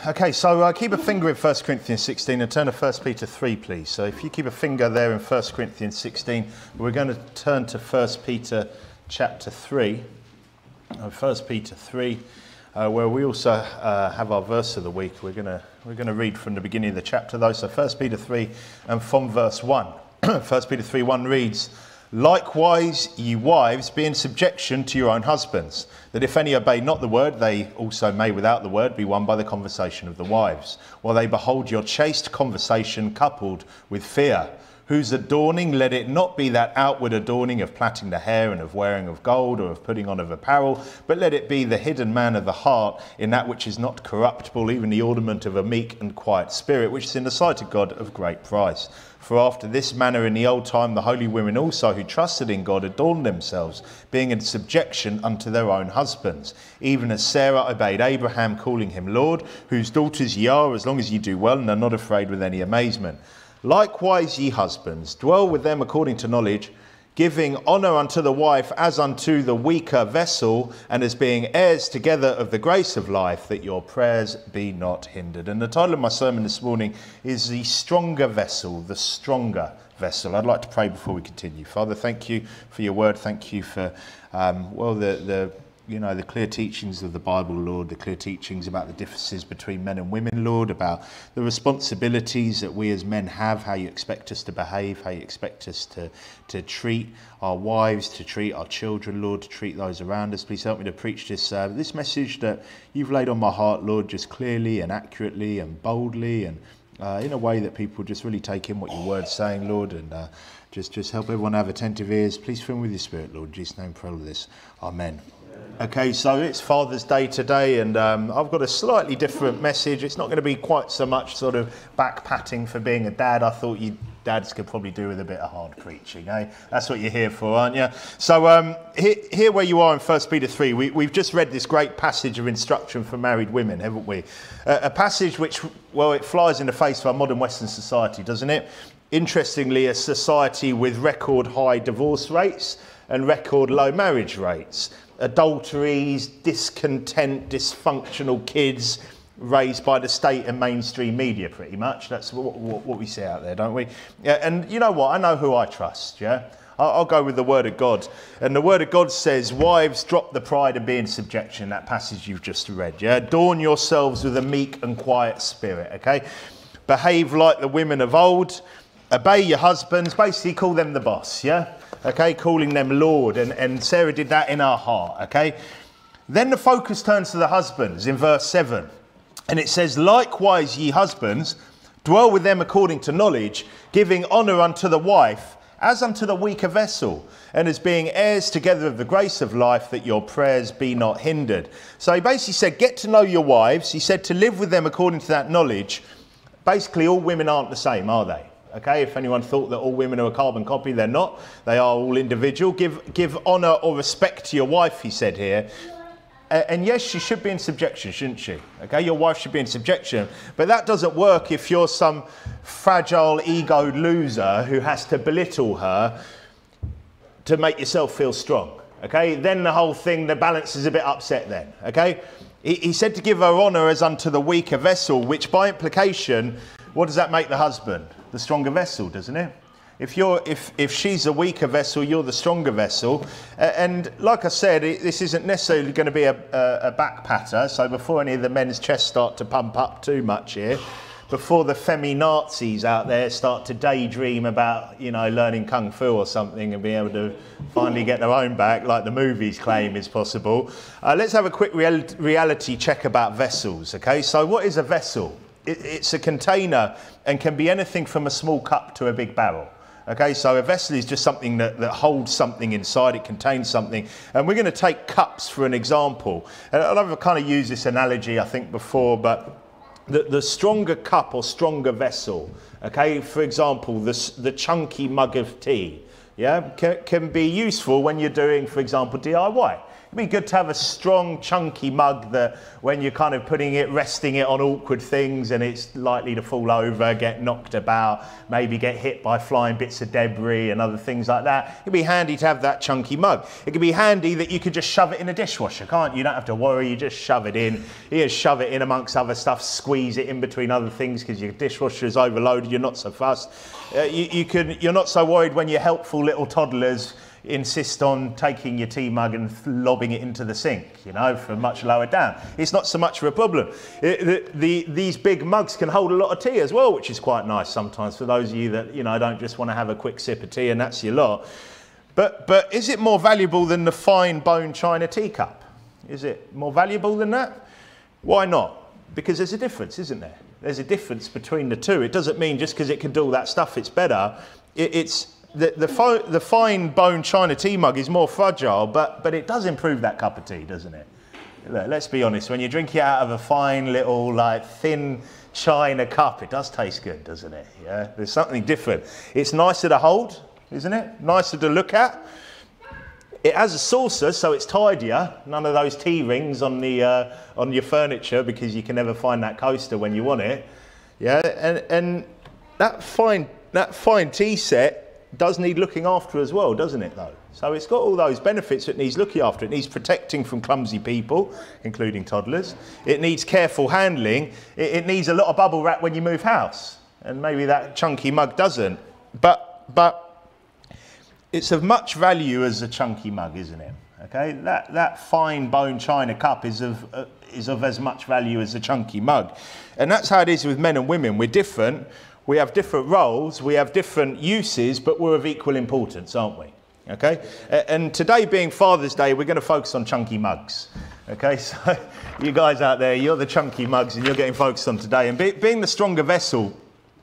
Okay, so keep a finger in 1 Corinthians 16 and turn to 1 Peter 3, please. So if you keep a finger there in 1 Corinthians 16, we're going to turn to 1 Peter chapter 3. 1 Peter 3, where we also have our verse of the week. We're going to read from the beginning of the chapter, though. So 1 Peter 3 and from verse 1. 1 Peter 3:1 reads, "Likewise, ye wives, be in subjection to your own husbands, that if any obey not the word, they also may without the word be won by the conversation of the wives, while they behold your chaste conversation coupled with fear, whose adorning let it not be that outward adorning of plaiting the hair and of wearing of gold or of putting on of apparel, but let it be the hidden man of the heart in that which is not corruptible, even the ornament of a meek and quiet spirit, which is in the sight of God of great price. For after this manner in the old time the holy women also who trusted in God adorned themselves, being in subjection unto their own husbands, even as Sarah obeyed Abraham, calling him Lord, whose daughters ye are, as long as ye do well and are not afraid with any amazement. Likewise, ye husbands, dwell with them according to knowledge, giving honour unto the wife as unto the weaker vessel, and as being heirs together of the grace of life, that your prayers be not hindered." And the title of my sermon this morning is "The Stronger Vessel," the stronger vessel. I'd like to pray before we continue. Father, thank you for your word. Thank you for, the clear teachings of the Bible, Lord, the clear teachings about the differences between men and women, Lord, about the responsibilities that we as men have, how you expect us to behave, how you expect us to treat our wives, to treat our children, Lord, to treat those around us. Please help me to preach this message that you've laid on my heart, Lord, just clearly and accurately and boldly and in a way that people just really take in what your word's saying, Lord, and just help everyone have attentive ears. Please fill me with your spirit, Lord. In Jesus' name, pray all of this. Amen. Okay, so it's Father's Day today, and I've got a slightly different message. It's not going to be quite so much sort of back-patting for being a dad. I thought you dads could probably do with a bit of hard preaching, eh? That's what you're here for, aren't you? So here where you are in 1 Peter 3, we've just read this great passage of instruction for married women, haven't we? A passage which, well, it flies in the face of our modern Western society, doesn't it? Interestingly, a society with record high divorce rates and record low marriage rates. Adulteries, discontent, dysfunctional kids raised by the state and mainstream media, pretty much. That's what we see out there, don't we? Yeah, and you know what? I know who I trust, yeah? I'll go with the Word of God. And the Word of God says, "Wives, drop the pride and be in subjection," that passage you've just read, yeah? "Adorn yourselves with a meek and quiet spirit," okay? "Behave like the women of old. Obey your husbands," basically call them the boss, yeah? Okay, calling them Lord, and Sarah did that in her heart, okay? Then the focus turns to the husbands in verse 7, and it says, "Likewise, ye husbands, dwell with them according to knowledge, giving honour unto the wife, as unto the weaker vessel, and as being heirs together of the grace of life, that your prayers be not hindered." So he basically said, get to know your wives. He said to live with them according to that knowledge. Basically, all women aren't the same, are they? Okay, if anyone thought that all women are a carbon copy, they're not. They are all individual. Give honour or respect to your wife, he said here. And yes, she should be in subjection, shouldn't she? Okay, your wife should be in subjection. But that doesn't work if you're some fragile, egoed loser who has to belittle her to make yourself feel strong. Okay, then the whole thing, the balance is a bit upset then. Okay, he said to give her honour as unto the weaker vessel, which by implication, what does that make the husband? The stronger vessel, doesn't it? If she's a weaker vessel, you're the stronger vessel. And like I said, this isn't necessarily going to be a back patter. So before any of the men's chests start to pump up too much here, before the femi-Nazis out there start to daydream about, learning kung fu or something and being able to finally get their own back, like the movies claim is possible, let's have a quick reality check about vessels. Okay, so what is a vessel? It's a container and can be anything from a small cup to a big barrel. Okay, so a vessel is just something that holds something inside, it contains something. And we're going to take cups for an example. And I've kind of used this analogy, I think, before, but the stronger cup or stronger vessel, okay, for example, the chunky mug of tea, yeah, can be useful when you're doing, for example, DIY. It'd be good to have a strong, chunky mug that when you're kind of resting it on awkward things and it's likely to fall over, get knocked about, maybe get hit by flying bits of debris and other things like that. It'd be handy to have that chunky mug. It could be handy that you could just shove it in a dishwasher, can't you? You don't have to worry, you just shove it in. You just shove it in amongst other stuff, squeeze it in between other things because your dishwasher is overloaded, you're not so fussed. You're not so worried when your helpful little toddlers insist on taking your tea mug and lobbing it into the sink, you know, from much lower down. It's not so much of a problem. These big mugs can hold a lot of tea as well, which is quite nice sometimes for those of you that, you know, don't just want to have a quick sip of tea and that's your lot. But is it more valuable than the fine bone china teacup? Is it more valuable than that? Why not? Because there's a difference, isn't there? There's a difference between the two. It doesn't mean just because it can do all that stuff it's better. The fine bone china tea mug is more fragile, but it does improve that cup of tea, doesn't it? Look, let's be honest, when you drink it out of a fine little like thin china cup, it does taste good, doesn't it? Yeah, there's something different. It's nicer to hold, isn't it? Nicer to look at. It has a saucer, so it's tidier. None of those tea rings on your furniture because you can never find that coaster when you want it. Yeah, and that fine tea set does need looking after as well, doesn't it though? So it's got all those benefits. It needs looking after. It needs protecting from clumsy people, including toddlers. It needs careful handling. It needs a lot of bubble wrap when you move house. And maybe that chunky mug doesn't. But it's of much value as a chunky mug, isn't it? Okay, that fine bone china cup is of as much value as a chunky mug. And that's how it is with men and women. We're different. We have different roles, we have different uses, but we're of equal importance, aren't we? Okay? And today being Father's Day, we're going to focus on chunky mugs. Okay? So you guys out there, you're the chunky mugs and you're getting focused on today. And being the stronger vessel,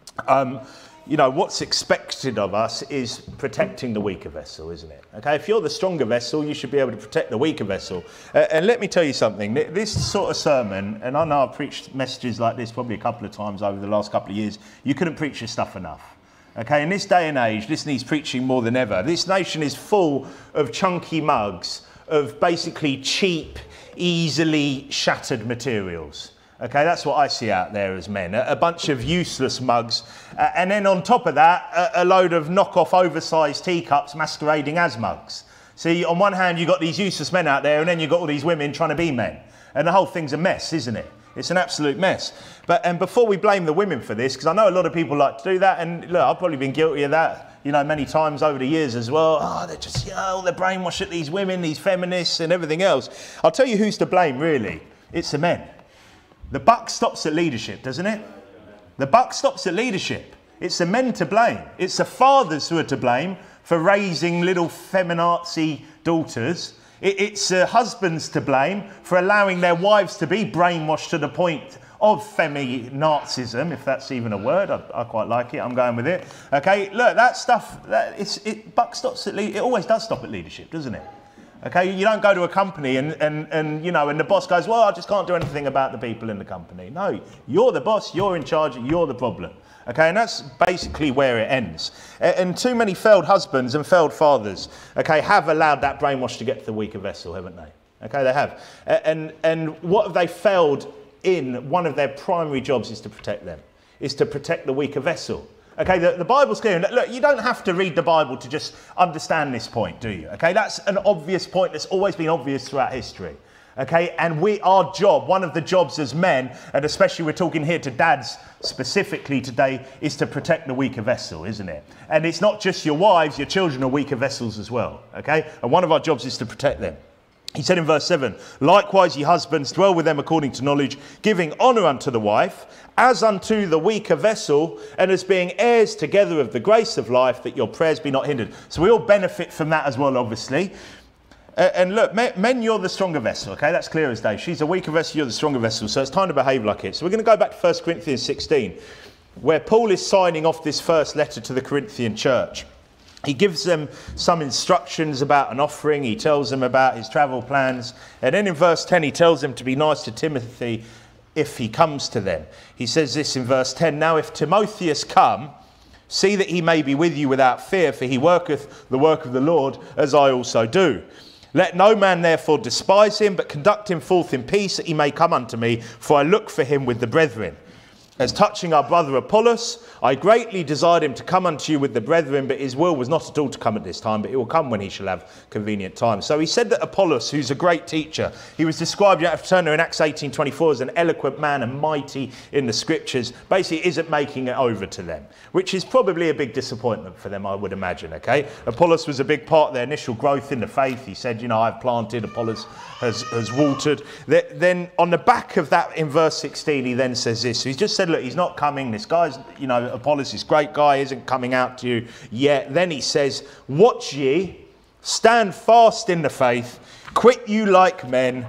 you know, what's expected of us is protecting the weaker vessel, isn't it? Okay? If you're the stronger vessel, you should be able to protect the weaker vessel. And let me tell you something, this sort of sermon, and I know I've preached messages like this probably a couple of times over the last couple of years, you couldn't preach this stuff enough. Okay, in this day and age, this needs preaching more than ever. This nation is full of chunky mugs, of basically cheap, easily shattered materials. Okay, that's what I see out there as men, a bunch of useless mugs. And then on top of that, a load of knockoff oversized teacups masquerading as mugs. See, on one hand, you've got these useless men out there, and then you've got all these women trying to be men. And the whole thing's a mess, isn't it? It's an absolute mess. And before we blame the women for this, because I know a lot of people like to do that, and look, I've probably been guilty of that, you know, many times over the years as well. Oh, they're just, you know, they're brainwashed at these women, these feminists and everything else. I'll tell you who's to blame, really. It's the men. The buck stops at leadership, doesn't it? The buck stops at leadership. It's the men to blame. It's the fathers who are to blame for raising little feminazi daughters. It's husbands to blame for allowing their wives to be brainwashed to the point of feminazism, if that's even a word. I quite like it. I'm going with it. Okay, look, that stuff, buck stops at it always does stop at leadership, doesn't it? Okay, you don't go to a company and you know, and the boss goes, well, I just can't do anything about the people in the company. No, you're the boss, you're in charge, you're the problem. Okay, and that's basically where it ends. And too many failed husbands and failed fathers, okay, have allowed that brainwash to get to the weaker vessel, haven't they? Okay, they have. And what have they failed in? One of their primary jobs is to protect them, is to protect the weaker vessel. Okay, the Bible's clear. Look, you don't have to read the Bible to just understand this point, do you? Okay, that's an obvious point that's always been obvious throughout history. Okay, and our job, one of the jobs as men, and especially we're talking here to dads specifically today, is to protect the weaker vessel, isn't it? And it's not just your wives, your children are weaker vessels as well. Okay, and one of our jobs is to protect them. He said in verse 7, likewise, ye husbands, dwell with them according to knowledge, giving honour unto the wife, as unto the weaker vessel, and as being heirs together of the grace of life, that your prayers be not hindered. So we all benefit from that as well, obviously. And look, men, you're the stronger vessel, okay? That's clear as day. She's a weaker vessel, you're the stronger vessel. So it's time to behave like it. So we're going to go back to 1 Corinthians 16, where Paul is signing off this first letter to the Corinthian church. He gives them some instructions about an offering. He tells them about his travel plans. And then in verse 10, he tells them to be nice to Timothy if he comes to them. He says this in verse 10, now if Timotheus come, see that he may be with you without fear, for he worketh the work of the Lord, as I also do. Let no man therefore despise him, but conduct him forth in peace, that he may come unto me, for I look for him with the brethren. As touching our brother Apollos, I greatly desired him to come unto you with the brethren, but his will was not at all to come at this time, but he will come when he shall have convenient time. So he said that Apollos, who's a great teacher, he was described, you have to turn there in Acts 18:24, as an eloquent man and mighty in the scriptures, basically isn't making it over to them, which is probably a big disappointment for them, I would imagine, okay? Apollos was a big part of their initial growth in the faith. He said, you know, I've planted, Apollos has watered. Then on the back of that, in verse 16, he then says this. So he's just said, look, he's not coming. This guy's, you know, Apollos, this great guy, isn't coming out to you yet. Then he says, watch ye, stand fast in the faith, quit you like men,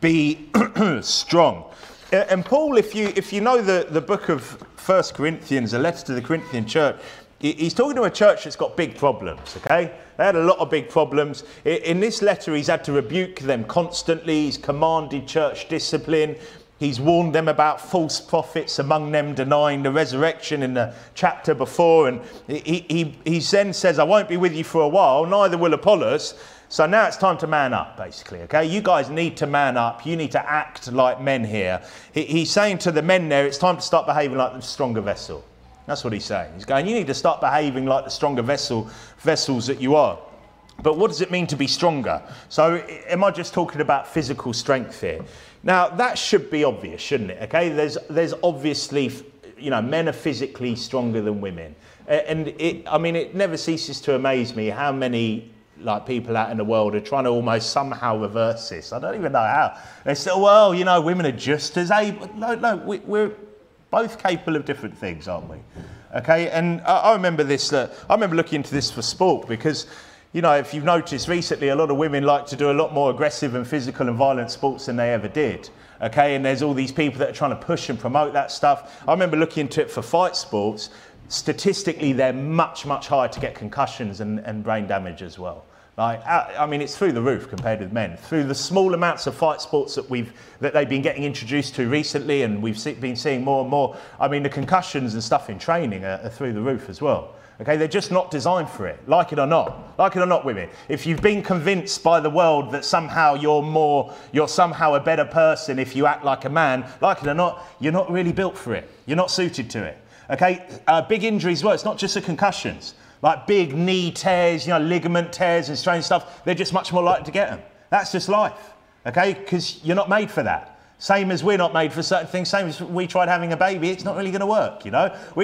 be strong. And Paul, if you know the book of 1 Corinthians, a letter to the Corinthian church, he's talking to a church that's got big problems, okay? They had a lot of big problems. In this letter, he's had to rebuke them constantly. He's commanded church discipline. He's warned them about false prophets, among them denying the resurrection in the chapter before. And he then says, I won't be with you for a while, neither will Apollos. So now it's time to man up, basically, okay? You guys need to man up. You need to act like men here. He's saying to the men there, it's time to start behaving like the stronger vessel. That's what he's saying. He's going, you need to start behaving like the stronger vessels that you are. But what does it mean to be stronger? So am I just talking about physical strength here? Now, that should be obvious, shouldn't it? Okay, there's obviously, you know, men are physically stronger than women. And it never ceases to amaze me how many like people out in the world are trying to almost somehow reverse this. I don't even know how. They say, well, you know, women are just as able. No, we're both capable of different things, aren't we? Okay, and I remember this. I remember looking into this for sport because, you know, if you've noticed recently, a lot of women like to do a lot more aggressive and physical and violent sports than they ever did. Okay, and there's all these people that are trying to push and promote that stuff. I remember looking into it for fight sports. Statistically, they're much, much higher to get concussions and brain damage as well. Like, I mean, it's through the roof compared with men. Through the small amounts of fight sports that they've been getting introduced to recently, and we've been seeing more and more. I mean, the concussions and stuff in training are through the roof as well. Okay, they're just not designed for it, like it or not, women. If you've been convinced by the world that somehow you're somehow a better person if you act like a man, like it or not, you're not really built for it. You're not suited to it. Okay, big injuries, well, it's not just the concussions. Like big knee tears, you know, ligament tears and strange stuff, they're just much more likely to get them. That's just life, okay? Because you're not made for that. Same as we're not made for certain things, same as we tried having a baby, it's not really going to work, you know? We're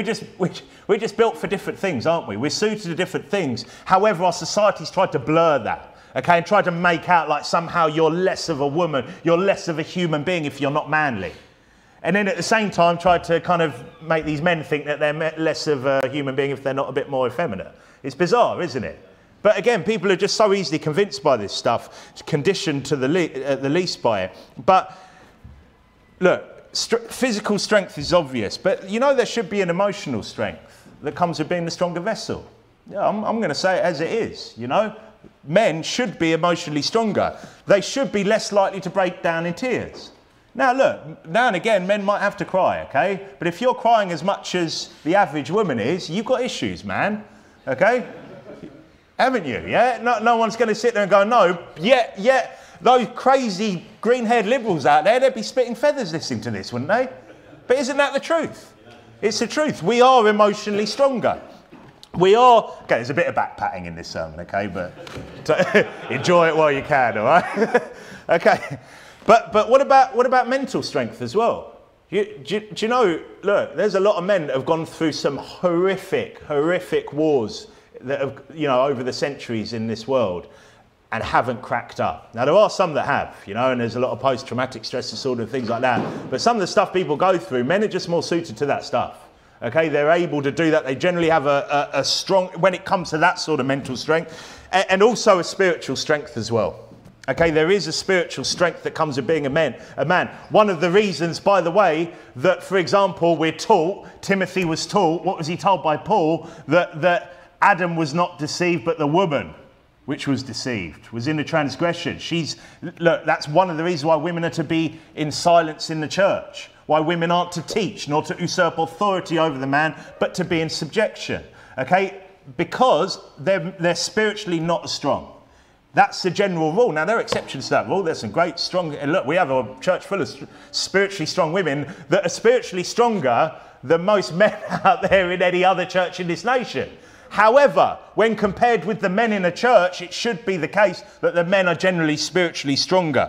just built for different things, aren't we? We're suited to different things. However, our society's tried to blur that, okay? And tried to make out like somehow you're less of a woman, you're less of a human being if you're not manly. And then at the same time, tried to kind of make these men think that they're less of a human being if they're not a bit more effeminate. It's bizarre, isn't it? But again, people are just so easily convinced by this stuff, conditioned to the least by it. But look, physical strength is obvious, but you know there should be an emotional strength that comes with being the stronger vessel. Yeah, I'm going to say it as it is, you know. Men should be emotionally stronger. They should be less likely to break down in tears. Now look, now and again men might have to cry, okay? But if you're crying as much as the average woman is, you've got issues, man, okay? Haven't you, yeah? No one's going to sit there and go, no, yet those crazy green-haired liberals out there, they'd be spitting feathers listening to this, wouldn't they? But isn't that the truth? It's the truth. We are emotionally stronger. We are, okay, there's a bit of back-patting in this sermon, okay? But enjoy it while you can, all right? Okay. But what about mental strength as well? Do you know, look, there's a lot of men that have gone through some horrific wars that have, you know, over the centuries in this world and haven't cracked up. Now, there are some that have, you know, and there's a lot of post-traumatic stress disorder and things like that. But some of the stuff people go through, men are just more suited to that stuff. Okay, they're able to do that. They generally have a strong, when it comes to that sort of mental strength, and also a spiritual strength as well. Okay, there is a spiritual strength that comes with being a man. One of the reasons, by the way, that, for example, we're taught, Timothy was taught, what was he told by Paul? That Adam was not deceived, but the woman, which was deceived, was in a transgression. Look, that's one of the reasons why women are to be in silence in the church. Why women aren't to teach, nor to usurp authority over the man, but to be in subjection. Okay, because they're spiritually not as strong. That's the general rule. Now, there are exceptions to that rule. There's some great, strong... And look, we have a church full of spiritually strong women that are spiritually stronger than most men out there in any other church in this nation. However, when compared with the men in a church, it should be the case that the men are generally spiritually stronger.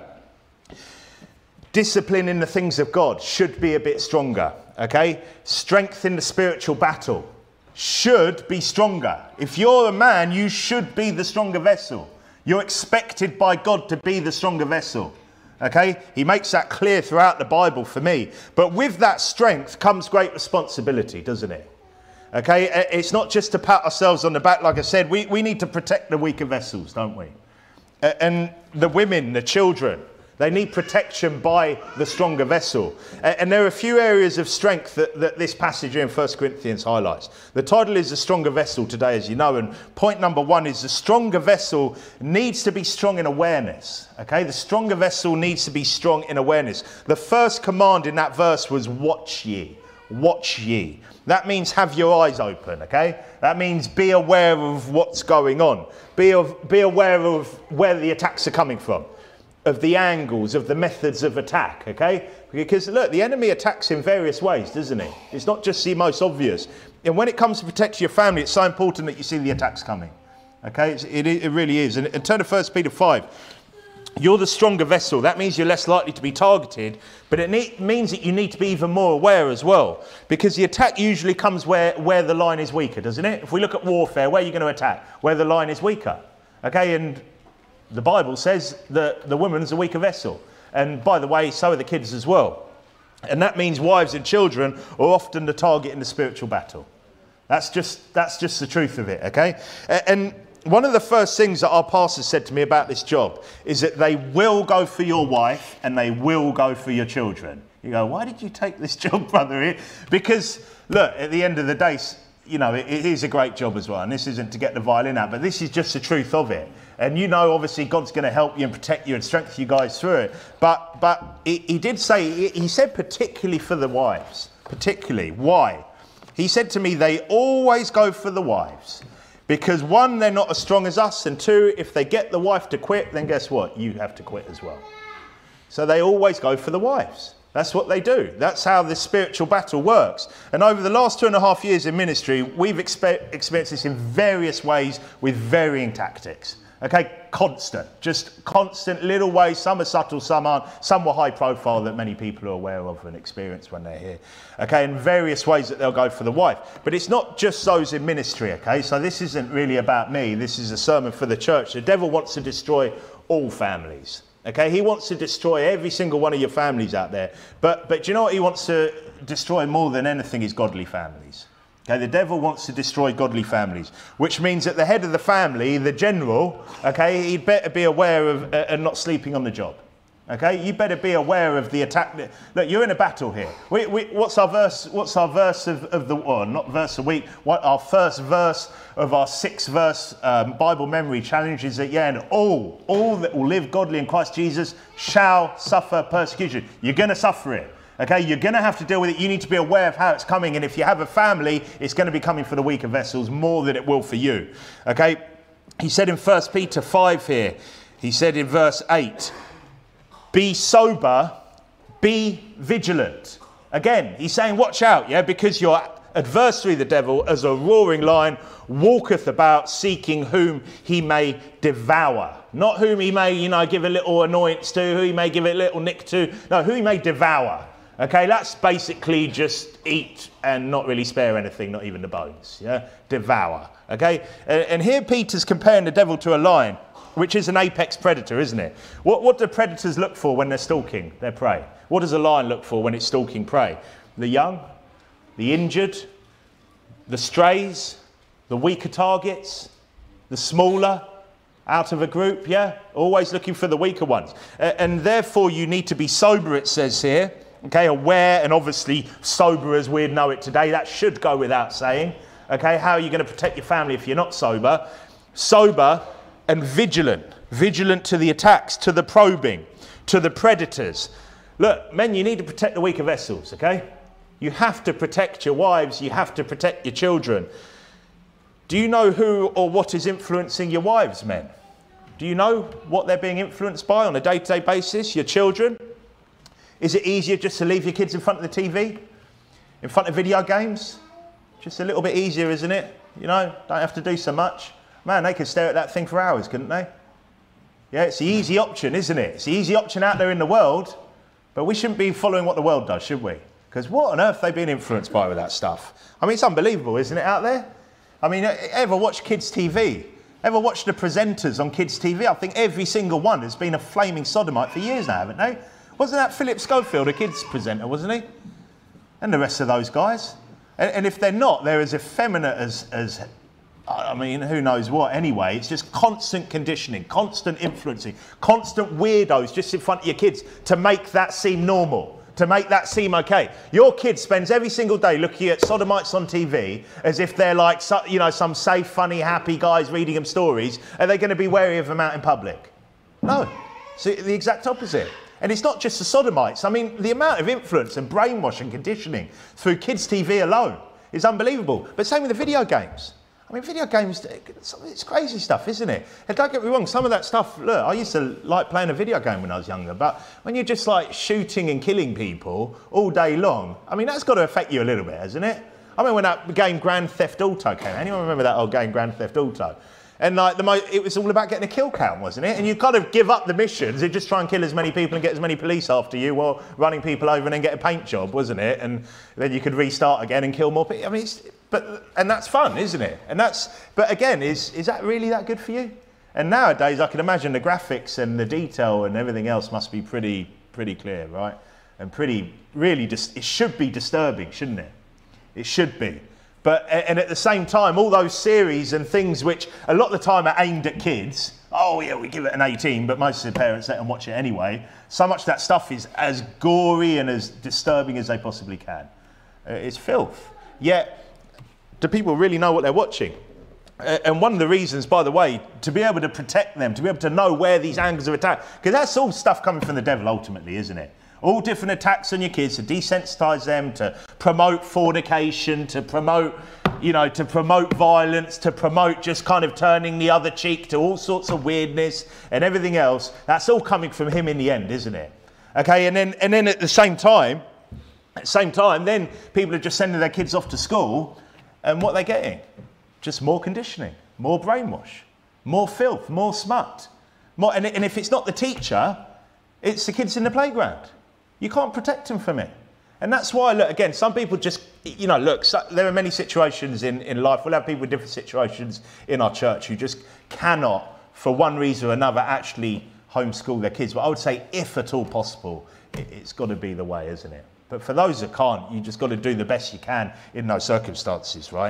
Discipline in the things of God should be a bit stronger, okay? Strength in the spiritual battle should be stronger. If you're a man, you should be the stronger vessel. You're expected by God to be the stronger vessel. Okay? He makes that clear throughout the Bible for me. But with that strength comes great responsibility, doesn't it? Okay? It's not just to pat ourselves on the back. Like I said, we need to protect the weaker vessels, don't we? And the women, the children, they need protection by the stronger vessel. And there are a few areas of strength that this passage in 1 Corinthians highlights. The title is The Stronger Vessel today, as you know. And point number one is the stronger vessel needs to be strong in awareness. Okay, the stronger vessel needs to be strong in awareness. The first command in that verse was watch ye. Watch ye. That means have your eyes open, okay? That means be aware of what's going on. Be aware of where the attacks are coming from, of the angles, of the methods of attack, okay? Because look, the enemy attacks in various ways, doesn't he? It's not just the most obvious. And when it comes to protect your family, it's so important that you see the attacks coming, okay? It really is. And turn to 1 Peter 5. You're the stronger vessel. That means you're less likely to be targeted, but it means that you need to be even more aware as well, because the attack usually comes where the line is weaker, doesn't it? If we look at warfare, where are you going to attack? Where the line is weaker, okay? And the Bible says that the woman's a weaker vessel. And by the way, so are the kids as well. And that means wives and children are often the target in the spiritual battle. That's just the truth of it, okay? And one of the first things that our pastor said to me about this job is that they will go for your wife and they will go for your children. You go, why did you take this job, brother? Because, look, at the end of the day, you know, it is a great job as well. And this isn't to get the violin out, but this is just the truth of it. And you know, obviously, God's going to help you and protect you and strengthen you guys through it. But he did say, he said particularly for the wives. Particularly. Why? He said to me, they always go for the wives. Because one, they're not as strong as us. And two, if they get the wife to quit, then guess what? You have to quit as well. So they always go for the wives. That's what they do. That's how this spiritual battle works. And over the last 2.5 years in ministry, we've experienced this in various ways with varying tactics. Okay, just constant little ways. Some are subtle, some aren't. Some were high profile that many people are aware of and experience when they're here. Okay, in various ways that they'll go for the wife. But it's not just those in ministry, okay? So this isn't really about me. This is a sermon for the church. The devil wants to destroy all families. Okay, he wants to destroy every single one of your families out there. But do you know what he wants to destroy more than anything is godly families. Okay, the devil wants to destroy godly families, which means that the head of the family, the general, okay, he'd better be aware of and not sleeping on the job. Okay, you better be aware of the attack. Look, you're in a battle here. What's our verse? What's our verse of the, or not verse a week? What our first verse of our 6-verse Bible memory challenge is that and all that will live godly in Christ Jesus shall suffer persecution. You're going to suffer it. Okay, you're going to have to deal with it. You need to be aware of how it's coming. And if you have a family, it's going to be coming for the weaker vessels more than it will for you. Okay, he said in 1 Peter 5 here, he said in verse 8, be sober, be vigilant. Again, he's saying, watch out, yeah, because your adversary, the devil, as a roaring lion, walketh about seeking whom he may devour. Not whom he may, give a little annoyance to, who he may give a little nick to. No, who he may devour. Okay, that's basically just eat and not really spare anything, not even the bones. Yeah, devour. Okay, and here Peter's comparing the devil to a lion, which is an apex predator, isn't it? What do predators look for when they're stalking their prey? What does a lion look for when it's stalking prey? The young, the injured, the strays, the weaker targets, the smaller out of a group, yeah? Always looking for the weaker ones. And therefore you need to be sober, it says here. Okay, aware and obviously sober as we know it today. That should go without saying. Okay, how are you going to protect your family if you're not sober? Sober and vigilant. Vigilant to the attacks, to the probing, to the predators. Look, men, you need to protect the weaker vessels, okay? You have to protect your wives. You have to protect your children. Do you know who or what is influencing your wives, men? Do you know what they're being influenced by on a day-to-day basis? Your children? Is it easier just to leave your kids in front of the TV? In front of video games? Just a little bit easier, isn't it? You know, don't have to do so much. Man, they could stare at that thing for hours, couldn't they? Yeah, it's the easy option, isn't it? It's the easy option out there in the world, but we shouldn't be following what the world does, should we? Because what on earth are they being influenced by with that stuff? I mean, it's unbelievable, isn't it, out there? I mean, ever watch kids' TV? Ever watch the presenters on kids' TV? I think every single one has been a flaming sodomite for years now, haven't they? Wasn't that Philip Schofield, a kids' presenter, wasn't he? And the rest of those guys. And if they're not, they're as effeminate as I mean, who knows what anyway. It's just constant conditioning, constant influencing, constant weirdos just in front of your kids to make that seem normal, to make that seem okay. Your kid spends every single day looking at sodomites on TV as if they're like, you know, some safe, funny, happy guys reading them stories. Are they going to be wary of them out in public? No. It's the exact opposite. And it's not just the sodomites. I mean, the amount of influence and brainwash and conditioning through kids' TV alone is unbelievable. But same with the video games. I mean, video games, it's crazy stuff, isn't it? And don't get me wrong, some of that stuff, look, I used to like playing a video game when I was younger, but when you're just like shooting and killing people all day long, I mean, that's got to affect you a little bit, hasn't it? I mean, when that game Grand Theft Auto came out, anyone remember that old game Grand Theft Auto? And like it was all about getting a kill count, wasn't it? And you kind of give up the missions and just try and kill as many people and get as many police after you while running people over and then get a paint job, wasn't it? And then you could restart again and kill more people. I mean, and that's fun, isn't it? And but again, is that really that good for you? And nowadays, I can imagine the graphics and the detail and everything else must be pretty clear, right? And it should be disturbing, shouldn't it? It should be. And at the same time, all those series and things which a lot of the time are aimed at kids, oh yeah, we give it an 18, but most of the parents let them watch it anyway. So much of that stuff is as gory and as disturbing as they possibly can. It's filth. Yet, do people really know what they're watching? And one of the reasons, by the way, to be able to protect them, to be able to know where these angles of attack, because that's all stuff coming from the devil ultimately, isn't it? All different attacks on your kids to desensitize them, to promote fornication, to promote, you know, to promote violence, to promote just kind of turning the other cheek to all sorts of weirdness and everything else. That's all coming from him in the end, isn't it? Okay, and then at the same time, then people are just sending their kids off to school, and what are they getting? Just more conditioning, more brainwash, more filth, more smut. And if it's not the teacher, it's the kids in the playground. You can't protect them from it. And that's why, look, again, some people just, you know, look, there are many situations in life. We'll have people with different situations in our church who just cannot, for one reason or another, actually homeschool their kids. But I would say, if at all possible, it's got to be the way, isn't it? But for those that can't, you just got to do the best you can in those circumstances, right?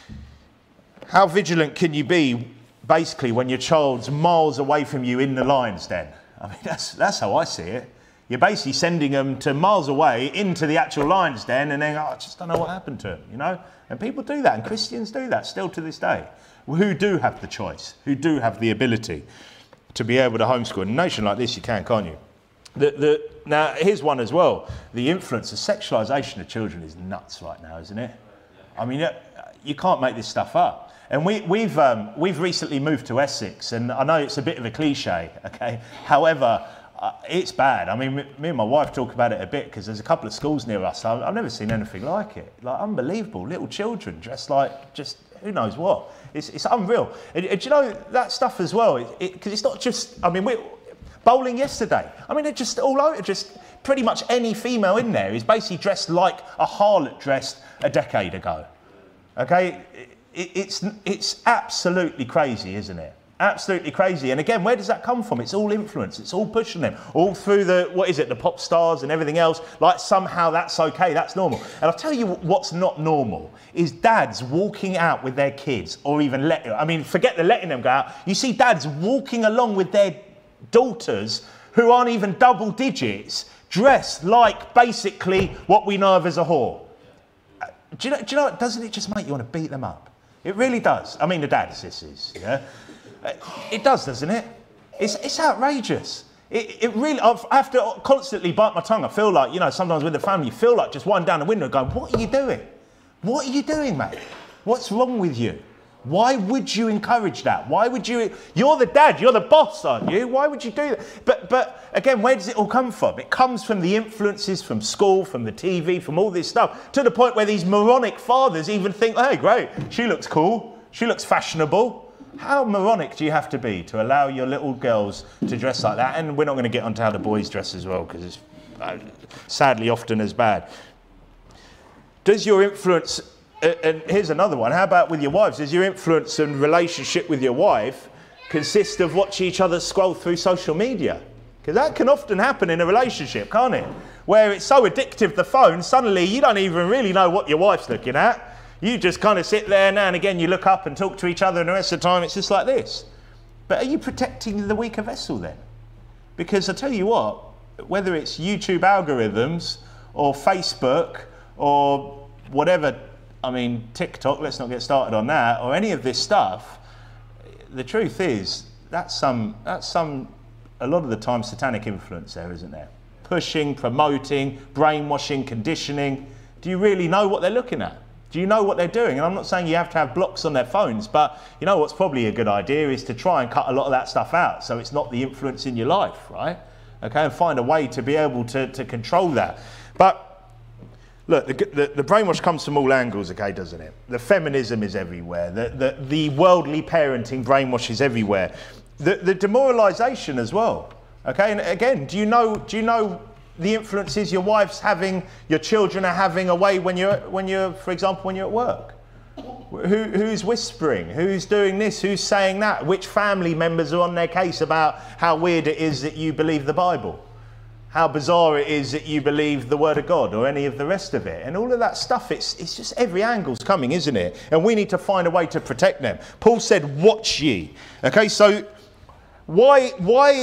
How vigilant can you be, basically, when your child's miles away from you in the lion's den? I mean, that's how I see it. You're basically sending them to miles away into the actual lion's den and then, oh, I just don't know what happened to them, you know? And people do that, and Christians do that still to this day, who do have the choice, who do have the ability to be able to homeschool. In a nation like this, you can't you? Now, here's one as well. The influence of sexualisation of children is nuts right now, isn't it? I mean, you can't make this stuff up. And we've recently moved to Essex, and I know it's a bit of a cliche, okay? However, it's bad. I mean, me and my wife talk about it a bit because there's a couple of schools near us. I've never seen anything like it. Like, unbelievable. Little children dressed like just who knows what. It's unreal. And do you know that stuff as well? Because it's not just, I mean, we bowling yesterday. I mean, they're just all over. Just pretty much any female in there is basically dressed like a harlot dressed a decade ago. Okay? It's absolutely crazy, isn't it? Absolutely crazy. And again, where does that come from? It's all influence. It's all pushing them all through the pop stars and everything else. Like somehow that's okay, that's normal. And I'll tell you what's not normal is dads walking out with their kids, or even forget the letting them go out. You see dads walking along with their daughters who aren't even double digits, dressed like basically what we know of as a whore. Do you know, doesn't it just make you want to beat them up? It really does. I mean, the dads, this is, yeah. It does, doesn't it? It's outrageous. It really, I have to constantly bite my tongue. I feel like, you know, sometimes with the family, you feel like just winding down the window and going, what are you doing? What are you doing, mate? What's wrong with you? Why would you encourage that? Why would you? You're the dad, you're the boss, aren't you? Why would you do that? But again, where does it all come from? It comes from the influences from school, from the TV, from all this stuff, to the point where these moronic fathers even think, hey, great, she looks cool, she looks fashionable. How moronic do you have to be to allow your little girls to dress like that? And we're not going to get onto how the boys dress as well, because it's sadly often as bad. Does your influence... And here's another one. How about with your wives? Does your influence and relationship with your wife consist of watching each other scroll through social media? Because that can often happen in a relationship, can't it? Where it's so addictive, the phone, suddenly you don't even really know what your wife's looking at. You just kind of sit there now and again, you look up and talk to each other, and the rest of the time it's just like this. But are you protecting the weaker vessel then? Because I tell you what, whether it's YouTube algorithms or Facebook or whatever, I mean, TikTok, let's not get started on that, or any of this stuff, the truth is, that's a lot of the time, satanic influence there, isn't there? Pushing, promoting, brainwashing, conditioning. Do you really know what they're looking at? Do you know what they're doing? And I'm not saying you have to have blocks on their phones, but you know what's probably a good idea is to try and cut a lot of that stuff out, so it's not the influence in your life, right? Okay, and find a way to be able to control that. But look, the brainwash comes from all angles, okay, doesn't it? The feminism is everywhere. The worldly parenting brainwash is everywhere. The demoralisation as well, okay? And again, do you know the influences your wife's having, your children are having away when you're, for example, when you're at work? Who's whispering? Who's doing this? Who's saying that? Which family members are on their case about how weird it is that you believe the Bible? How bizarre it is that you believe the word of God or any of the rest of it. And all of that stuff, it's just every angle's coming, isn't it? And we need to find a way to protect them. Paul said, watch ye. Okay, so why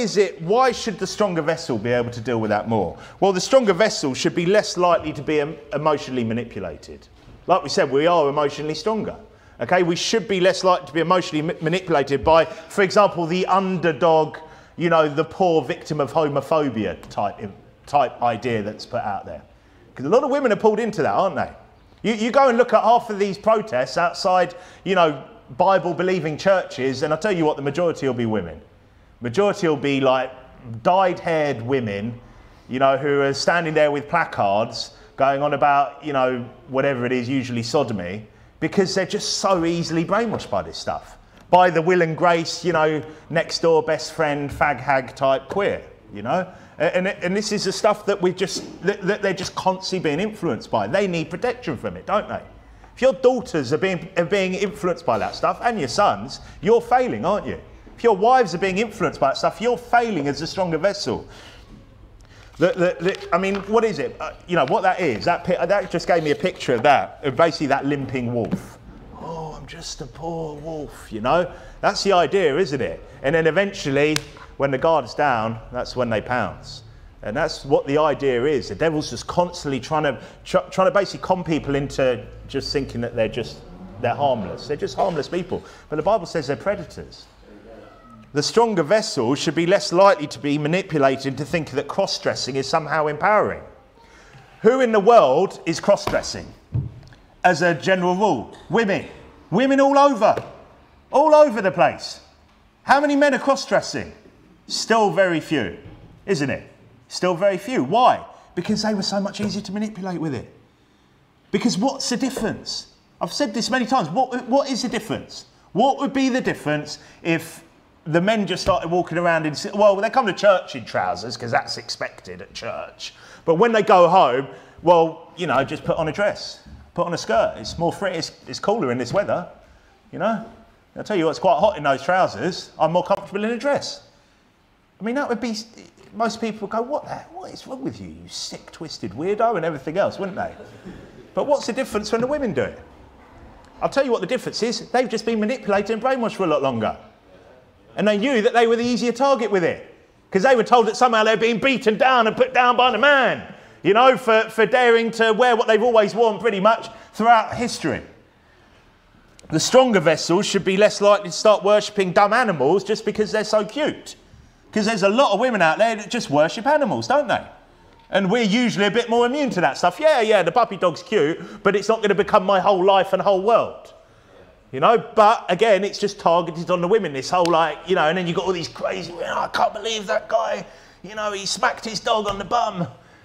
should the stronger vessel be able to deal with that more? Well, the stronger vessel should be less likely to be emotionally manipulated. Like we said, we are emotionally stronger. Okay, we should be less likely to be emotionally manipulated by, for example, the underdog, you know, the poor victim of homophobia type idea that's put out there. Because a lot of women are pulled into that, aren't they? You go and look at half of these protests outside, you know, Bible-believing churches, and I'll tell you what, the majority will be women. Majority will be like dyed-haired women, you know, who are standing there with placards going on about, you know, whatever it is, usually sodomy, because they're just so easily brainwashed by this stuff. By the Will and Grace, you know, next door best friend, fag hag type queer, you know? And this is the stuff that that they're just constantly being influenced by. They need protection from it, don't they? If your daughters are being influenced by that stuff, and your sons, you're failing, aren't you? If your wives are being influenced by that stuff, you're failing as a stronger vessel. I mean, what is it? You know, what that is, that just gave me a picture of that, of basically that limping wolf. Oh, I'm just a poor wolf, you know? That's the idea, isn't it? And then eventually, when the guard's down, that's when they pounce. And that's what the idea is. The devil's just constantly trying to basically con people into just thinking that they're harmless. They're just harmless people. But the Bible says they're predators. The stronger vessel should be less likely to be manipulated to think that cross-dressing is somehow empowering. Who in the world is cross-dressing? As a general rule, women. Women all over the place. How many men are cross-dressing? Still very few, isn't it? Still very few. Why? Because they were so much easier to manipulate with it. Because what's the difference? I've said this many times. What is the difference? What would be the difference if the men just started walking around in... Well, they come to church in trousers because that's expected at church. But when they go home, well, you know, just put on a dress. Put on a skirt. It's more free. It's cooler in this weather, you know. I'll tell you what, it's quite hot in those trousers. I'm more comfortable in a dress. I mean, that would be... Most people go, what is wrong with you, you sick, twisted weirdo, and everything else, wouldn't they? But what's the difference when the women do it? I'll tell you what the difference is. They've just been manipulated and brainwashed for a lot longer. And they knew that they were the easier target with it. Because they were told that somehow they're being beaten down and put down by the man. You know, for daring to wear what they've always worn pretty much throughout history. The stronger vessels should be less likely to start worshipping dumb animals just because they're so cute. Because there's a lot of women out there that just worship animals, don't they? And we're usually a bit more immune to that stuff. Yeah, the puppy dog's cute, but it's not going to become my whole life and whole world. You know, but again, it's just targeted on the women. This whole like, you know, and then you've got all these crazy, oh, I can't believe that guy, you know, he smacked his dog on the bum.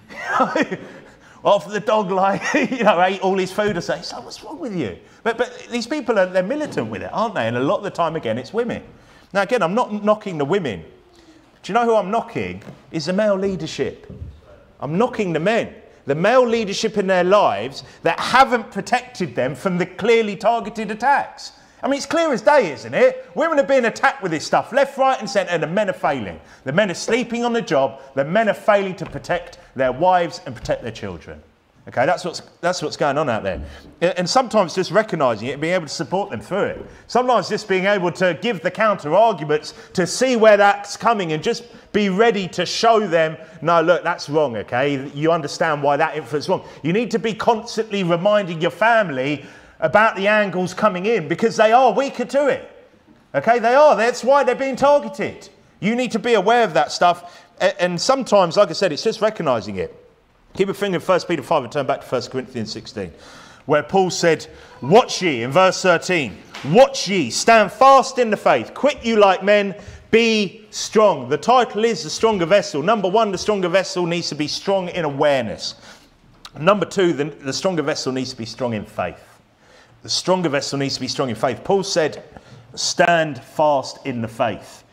After the dog, like, you know, ate all his food. I say, so what's wrong with you? But these people, they're militant with it, aren't they? And a lot of the time, again, it's women. Now, again, I'm not knocking the women. Do you know who I'm knocking? Is the male leadership. I'm knocking the men. The male leadership in their lives that haven't protected them from the clearly targeted attacks. I mean, it's clear as day, isn't it? Women are being attacked with this stuff, left, right and centre, and the men are failing. The men are sleeping on the job. The men are failing to protect their wives and protect their children. Okay, that's what's going on out there. And sometimes just recognising it and being able to support them through it. Sometimes just being able to give the counter arguments to see where that's coming and just be ready to show them, no, look, that's wrong, okay? You understand why that influence is wrong. You need to be constantly reminding your family about the angles coming in because they are weaker to it. Okay, they are. That's why they're being targeted. You need to be aware of that stuff. And sometimes, like I said, it's just recognising it. Keep a finger in 1 Peter 5 and turn back to 1 Corinthians 16, where Paul said, watch ye, in verse 13, watch ye, stand fast in the faith, quit you like men, be strong. The title is the stronger vessel. Number one, the stronger vessel needs to be strong in awareness. Number two, the stronger vessel needs to be strong in faith. The stronger vessel needs to be strong in faith. Paul said, stand fast in the faith.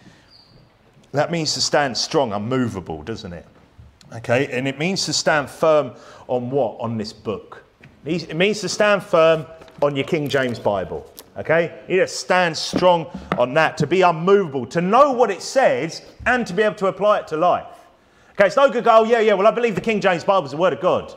That means to stand strong, unmovable, doesn't it? Okay, and it means to stand firm on what? On this book. It means to stand firm on your King James Bible. Okay, you need to stand strong on that, to be unmovable, to know what it says and to be able to apply it to life. Okay, it's no good go, oh yeah, well I believe the King James Bible is the word of God,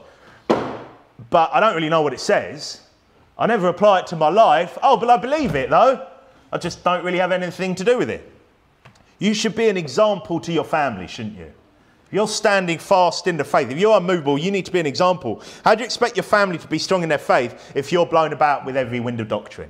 but I don't really know what it says. I never apply it to my life. Oh, but I believe it though. I just don't really have anything to do with it. You should be an example to your family, shouldn't you? If you're standing fast in the faith, if you're unmovable, you need to be an example. How do you expect your family to be strong in their faith if you're blown about with every wind of doctrine?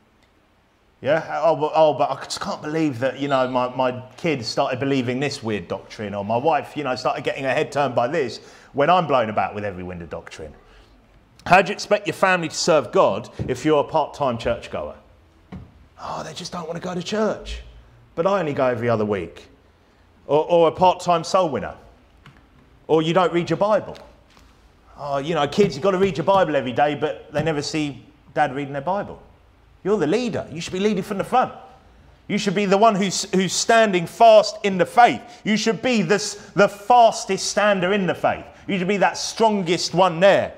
Yeah? Oh, but I just can't believe that, you know, my kids started believing this weird doctrine, or my wife, you know, started getting her head turned by this when I'm blown about with every wind of doctrine. How do you expect your family to serve God if you're a part-time churchgoer? Oh, they just don't want to go to church, but I only go every other week. Or a part-time soul winner. Or you don't read your Bible. Oh, you know, kids, you've got to read your Bible every day, but they never see dad reading their Bible. You're the leader. You should be leading from the front. You should be the one who's standing fast in the faith. You should be the fastest stander in the faith. You should be that strongest one there.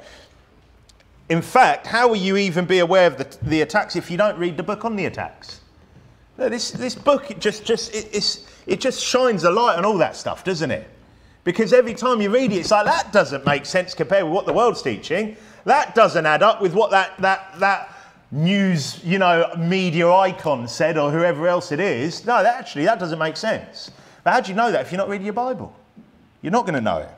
In fact, how will you even be aware of the attacks if you don't read the book on the attacks? No, this book, it just shines a light on all that stuff, doesn't it? Because every time you read it, it's like, that doesn't make sense compared with what the world's teaching. That doesn't add up with what that news, you know, media icon said, or whoever else it is. No, that doesn't make sense. But how do you know that if you're not reading your Bible? You're not going to know it.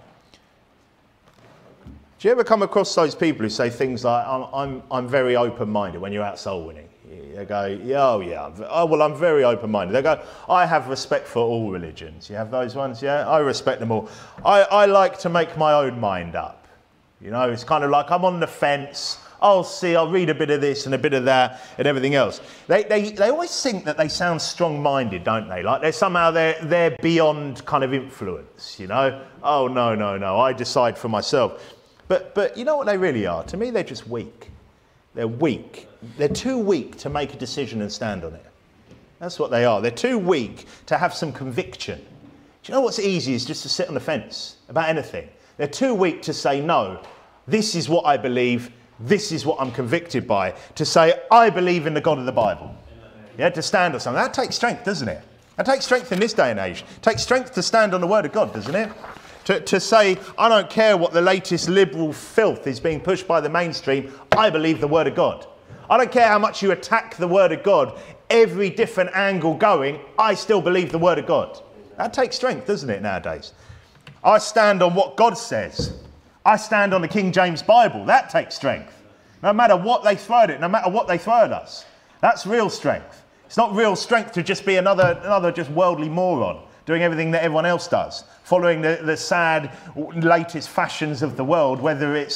Do you ever come across those people who say things like, I'm very open-minded when you're out soul winning? They go, well, I'm very open-minded. They go, I have respect for all religions. You have those ones, yeah? I respect them all. I like to make my own mind up. You know, it's kind of like I'm on the fence. I'll see, I'll read a bit of this and a bit of that and everything else. They always think that they sound strong-minded, don't they? Like they're beyond kind of influence, you know? Oh, no, I decide for myself. But you know what they really are? To me, they're just weak. They're weak. They're too weak to make a decision and stand on it. That's what they are. They're too weak to have some conviction. Do you know what's easy is just to sit on the fence about anything. They're too weak to say, no, this is what I believe, this is what I'm convicted by. To say, I believe in the God of the Bible. Yeah, to stand on something. That takes strength, doesn't it? That takes strength in this day and age. It takes strength to stand on the word of God, doesn't it? To say, I don't care what the latest liberal filth is being pushed by the mainstream, I believe the word of God. I don't care how much you attack the word of God, every different angle going, I still believe the word of God. That takes strength, doesn't it, nowadays? I stand on what God says. I stand on the King James Bible. That takes strength. No matter what they throw at it, no matter what they throw at us. That's real strength. It's not real strength to just be another just worldly moron, doing everything that everyone else does, following the sad latest fashions of the world, whether it's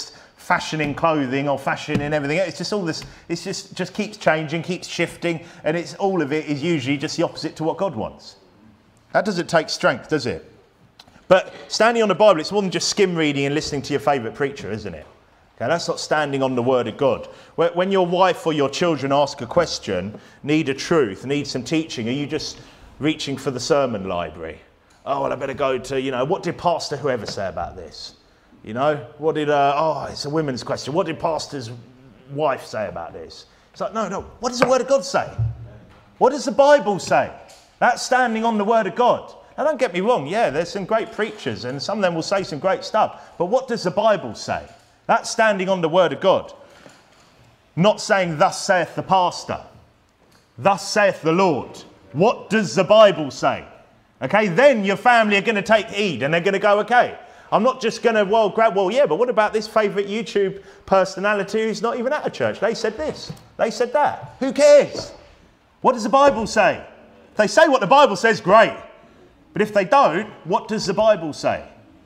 fashion in clothing or fashion in everything. It's just all this, it's just keeps changing, keeps shifting, and it's all of it is usually just the opposite to what God wants. That doesn't take strength, does it? But standing on the Bible, it's more than just skim reading and listening to your favourite preacher, isn't it? Okay, that's not standing on the Word of God. When your wife or your children ask a question, need a truth, need some teaching, are you just reaching for the sermon library? Oh, well, I better go to, what did Pastor whoever say about this? What did, it's a women's question. What did Pastor's wife say about this? It's like, no. What does the Word of God say? What does the Bible say? That's standing on the Word of God. Now, don't get me wrong. Yeah, there's some great preachers and some of them will say some great stuff. But what does the Bible say? That's standing on the Word of God. Not saying, thus saith the pastor. Thus saith the Lord. What does the Bible say? Okay, then your family are going to take heed and they're going to go, okay, I'm not just going to, but what about this favourite YouTube personality who's not even at a church? They said this. They said that. Who cares? What does the Bible say? If they say what the Bible says, great. But if they don't, what does the Bible say?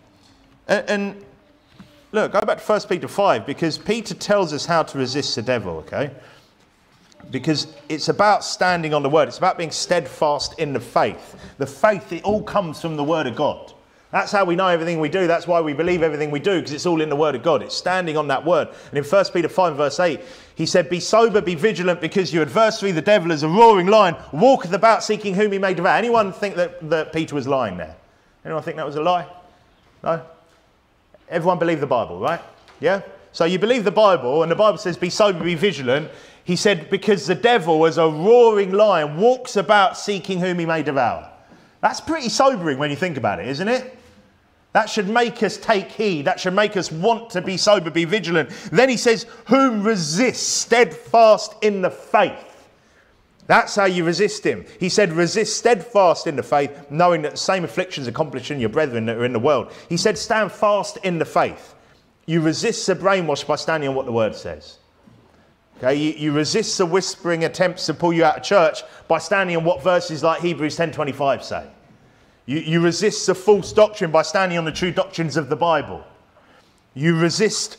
And look, go back to 1 Peter 5, because Peter tells us how to resist the devil, okay? Because it's about standing on the Word. It's about being steadfast in the faith. The faith, it all comes from the Word of God. That's how we know everything we do. That's why we believe everything we do, because it's all in the Word of God. It's standing on that Word. And in 1 Peter 5 verse 8, he said, be sober, be vigilant, because your adversary, the devil, is a roaring lion, walketh about seeking whom he may devour. Anyone think that Peter was lying there? Anyone think that was a lie? No? Everyone believe the Bible, right? Yeah? So you believe the Bible, and the Bible says, be sober, be vigilant. He said, because the devil, as a roaring lion, walks about seeking whom he may devour. That's pretty sobering when you think about it, isn't it? That should make us take heed. That should make us want to be sober, be vigilant. Then he says, whom resist steadfast in the faith. That's how you resist him. He said, resist steadfast in the faith, knowing that the same afflictions accomplish in your brethren that are in the world. He said, stand fast in the faith. You resist the brainwash by standing on what the Word says. Okay, you resist the whispering attempts to pull you out of church by standing on what verses like Hebrews 10:25 say. You resist the false doctrine by standing on the true doctrines of the Bible. You resist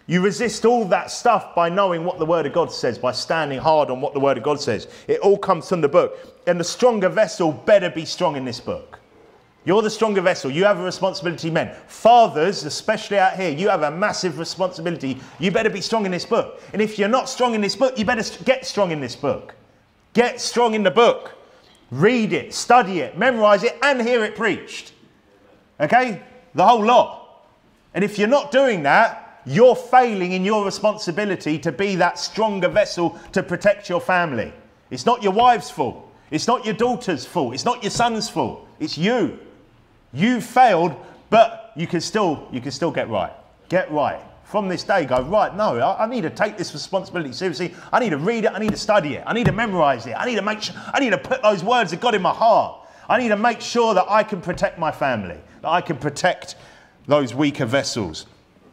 all that stuff by knowing what the Word of God says, by standing hard on what the Word of God says. It all comes from the book. And the stronger vessel better be strong in this book. You're the stronger vessel. You have a responsibility, men. Fathers, especially out here, you have a massive responsibility. You better be strong in this book. And if you're not strong in this book, you better get strong in this book. Get strong in the book. Read it, study it, memorize it, and hear it preached. Okay? The whole lot. And if you're not doing that, you're failing in your responsibility to be that stronger vessel to protect your family. It's not your wife's fault. It's not your daughter's fault. It's not your son's fault. It's you. You failed, but you can still get right. Get right. From this day, go, right, no, I need to take this responsibility seriously. I need to read it. I need to study it. I need to memorize it. I need to put those words of God in my heart. I need to make sure that I can protect my family, that I can protect those weaker vessels.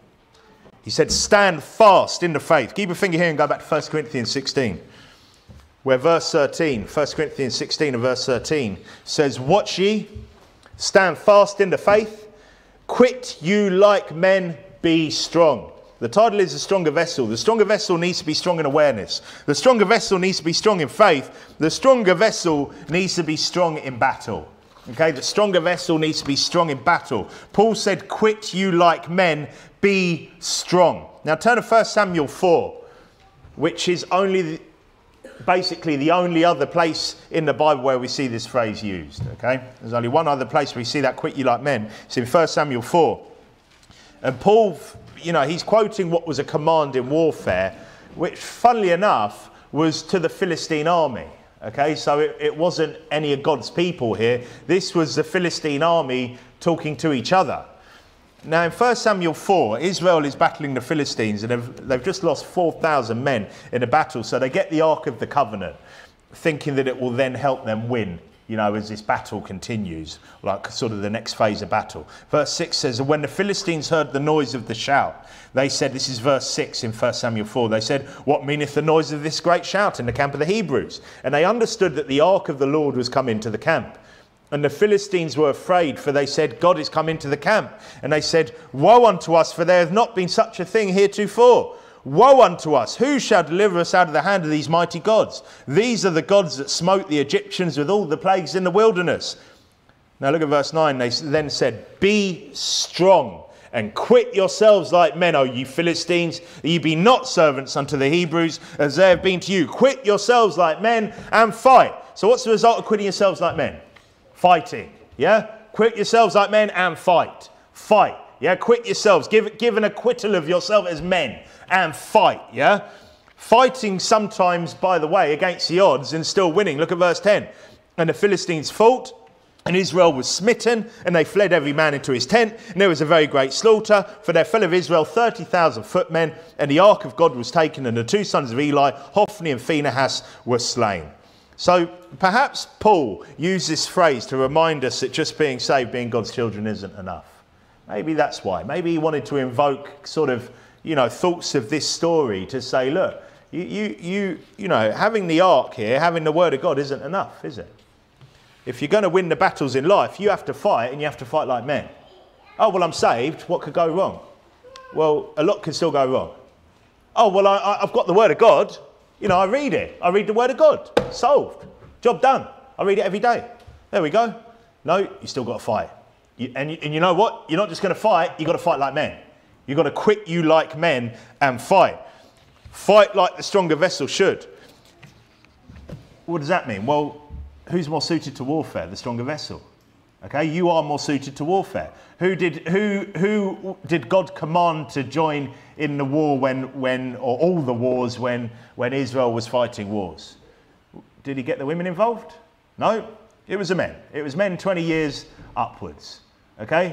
He said, stand fast in the faith. Keep a finger here and go back to 1 Corinthians 16, where verse 13, 1 Corinthians 16 and verse 13 says, watch ye, stand fast in the faith, quit you like men, be strong. The title is the stronger vessel. The stronger vessel needs to be strong in awareness. The stronger vessel needs to be strong in faith. The stronger vessel needs to be strong in battle. Okay, the stronger vessel needs to be strong in battle. Paul said, quit you like men, be strong. Now turn to 1 Samuel 4, which is basically the only other place in the Bible where we see this phrase used. Okay, there's only one other place where we see that, quit you like men. It's in 1 Samuel 4. And Paul, he's quoting what was a command in warfare, which, funnily enough, was to the Philistine army. Okay, so it wasn't any of God's people here. This was the Philistine army talking to each other. Now, in 1 Samuel 4, Israel is battling the Philistines, and they've just lost 4,000 men in a battle. So they get the Ark of the Covenant, thinking that it will then help them win, as this battle continues, like sort of the next phase of battle. Verse 6 says, when the Philistines heard the noise of the shout, they said, this is verse 6 in 1 Samuel 4, they said, what meaneth the noise of this great shout in the camp of the Hebrews? And they understood that the ark of the Lord was come into the camp. And the Philistines were afraid, for they said, God is come into the camp. And they said, woe unto us, for there hath not been such a thing heretofore. Woe unto us, who shall deliver us out of the hand of these mighty gods? These are the gods that smote the Egyptians with all the plagues in the wilderness. Now look at verse 9. They then said, be strong and quit yourselves like men, O ye Philistines, that ye be not servants unto the Hebrews, as they have been to you. Quit yourselves like men and fight. So what's the result of quitting yourselves like men? Fighting. Yeah? Quit yourselves like men and fight. Fight. Yeah? Quit yourselves. Give an acquittal of yourself as men and fight. Yeah? Fighting sometimes, by the way, against the odds and still winning. Look at verse 10. And the Philistines fought, and Israel was smitten, and they fled every man into his tent, and there was a very great slaughter, for there fell of Israel 30,000 footmen, and the ark of God was taken, and the two sons of Eli, Hophni and Phinehas, were slain. So perhaps Paul used this phrase to remind us that just being saved, being God's children, isn't enough. Maybe that's why. Maybe he wanted to invoke sort of, thoughts of this story to say, look, you know, having the ark here, having the word of God isn't enough, is it? If you're going to win the battles in life, you have to fight, and you have to fight like men. Oh, well, I'm saved. What could go wrong? Well, a lot can still go wrong. Oh, well, I've got the word of God. I read it. I read the word of God. Solved. Job done. I read it every day. There we go. No, you still got to fight. And you know what? You're not just going to fight. You've got to fight like men. You've got to quit you like men and fight. Fight like the stronger vessel should. What does that mean? Well, who's more suited to warfare? The stronger vessel. Okay, you are more suited to warfare. Who did God command to join in the war or all the wars when Israel was fighting wars? Did he get the women involved? No, it was the men. It was men 20 years upwards. Okay,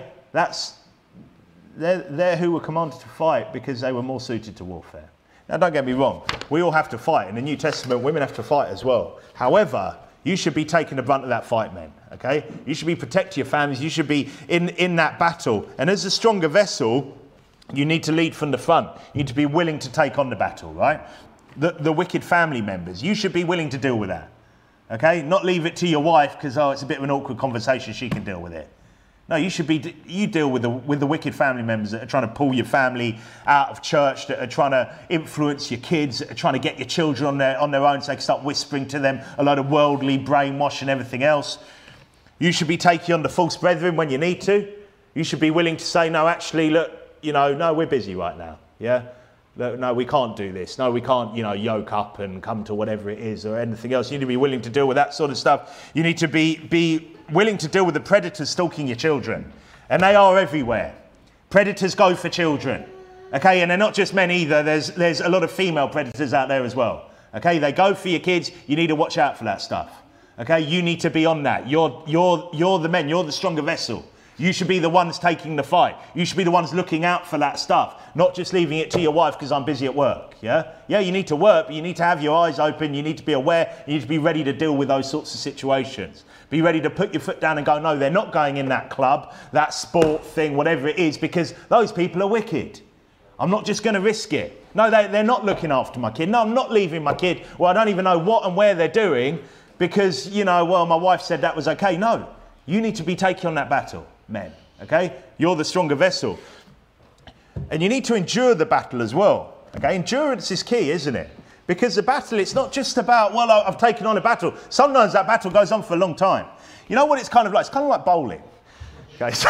they're who were commanded to fight because they were more suited to warfare. Now, don't get me wrong. We all have to fight. In the New Testament, women have to fight as well. However, you should be taking the brunt of that fight, men, okay? You should be protecting your families. You should be in that battle. And as a stronger vessel, you need to lead from the front. You need to be willing to take on the battle, right? The wicked family members, you should be willing to deal with that, okay? Not leave it to your wife because, it's a bit of an awkward conversation, she can deal with it. No, you deal with the wicked family members that are trying to pull your family out of church, that are trying to influence your kids, that are trying to get your children on their own so they can start whispering to them a lot of worldly brainwash and everything else. You should be taking on the false brethren when you need to. You should be willing to say, no, actually, look, no, we're busy right now. Yeah? No, we can't do this. No, we can't, yoke up and come to whatever it is or anything else. You need to be willing to deal with that sort of stuff. You need to be willing to deal with the predators stalking your children. And they are everywhere. Predators go for children. Okay, and they're not just men either. There's a lot of female predators out there as well. Okay, they go for your kids. You need to watch out for that stuff. Okay, you need to be on that. You're the men. You're the stronger vessel. You should be the ones taking the fight. You should be the ones looking out for that stuff, not just leaving it to your wife because I'm busy at work. Yeah, you need to work, but you need to have your eyes open. You need to be aware. You need to be ready to deal with those sorts of situations. Be ready to put your foot down and go, no, they're not going in that club, that sport thing, whatever it is, because those people are wicked. I'm not just going to risk it. No, they're not looking after my kid. No, I'm not leaving my kid. Well, I don't even know what and where they're doing because, my wife said that was okay. No, you need to be taking on that battle, men. Okay? You're the stronger vessel. And you need to endure the battle as well. Okay? Endurance is key, isn't it? Because the battle, it's not just about, I've taken on a battle. Sometimes that battle goes on for a long time. You know what it's kind of like? It's kind of like bowling. Okay, so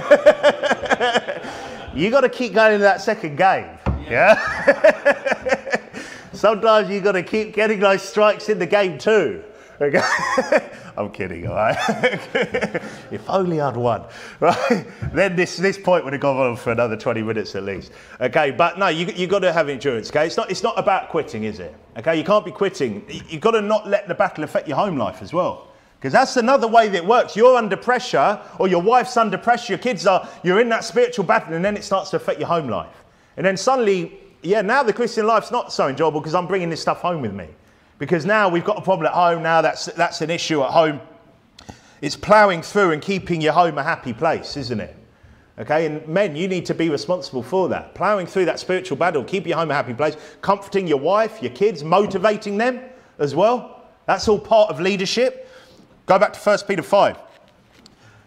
you got to keep going into that second game. Yeah? Sometimes you got to keep getting those strikes in the game too. Okay? I'm kidding, all right? If only I'd won, right? Then this point would have gone on for another 20 minutes at least. Okay, but no, you got to have endurance, okay? It's not about quitting, is it? Okay, you can't be quitting. You've got to not let the battle affect your home life as well. Because that's another way that it works. You're under pressure, or your wife's under pressure, your kids are, you're in that spiritual battle, and then it starts to affect your home life. And then suddenly, now the Christian life's not so enjoyable because I'm bringing this stuff home with me. Because now we've got a problem at home, now that's an issue at home. It's ploughing through and keeping your home a happy place, isn't it? Okay, and men, you need to be responsible for that. Ploughing through that spiritual battle, keep your home a happy place, comforting your wife, your kids, motivating them as well. That's all part of leadership. Go back to 1 Peter 5.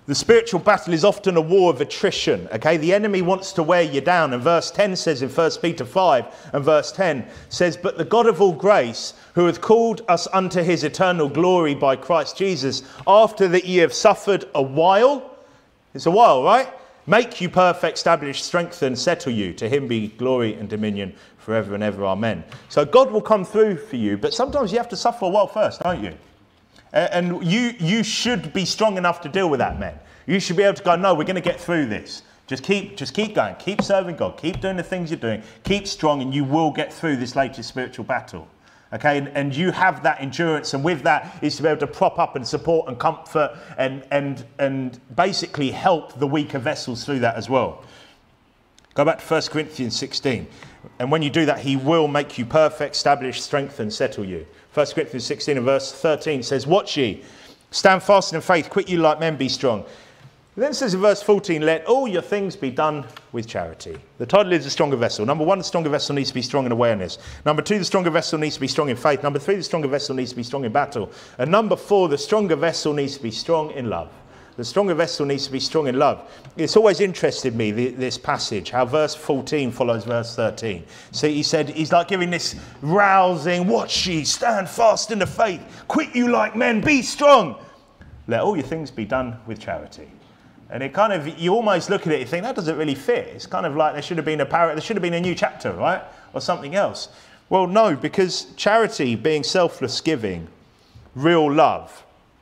The spiritual battle is often a war of attrition, okay? The enemy wants to wear you down. And verse 10 says in 1 Peter 5 and verse 10 says, "But the God of all grace, who hath called us unto his eternal glory by Christ Jesus, after that ye have suffered a while," it's a while, right? "Make you perfect, establish, strengthen, settle you. To him be glory and dominion forever and ever. Amen." So God will come through for you, but sometimes you have to suffer a while first, don't you? And you should be strong enough to deal with that, men. You should be able to go, no, we're going to get through this. Just keep going. Keep serving God. Keep doing the things you're doing. Keep strong, and you will get through this latest spiritual battle. Okay, and you have that endurance, and with that is to be able to prop up and support and comfort and basically help the weaker vessels through that as well. Go back to 1 Corinthians 16. And when you do that, he will make you perfect, establish, strengthen, settle you. 1 Corinthians 16 and verse 13 says, "Watch ye, stand fast in faith, quit you like men, be strong." And then it says in verse 14, "Let all your things be done with charity." The title is the stronger vessel. Number one, the stronger vessel needs to be strong in awareness. Number two, the stronger vessel needs to be strong in faith. Number three, the stronger vessel needs to be strong in battle. And number four, the stronger vessel needs to be strong in love. The stronger vessel needs to be strong in love. It's always interested me, this passage, how verse 14 follows verse 13. See, he said, he's like giving this rousing, "Watch ye, stand fast in the faith, quit you like men, be strong. Let all your things be done with charity." And it kind of, you almost look at it and think, that doesn't really fit. It's kind of like there should have been a new chapter, right? Or something else. Well, no, because charity, being selfless giving, real love,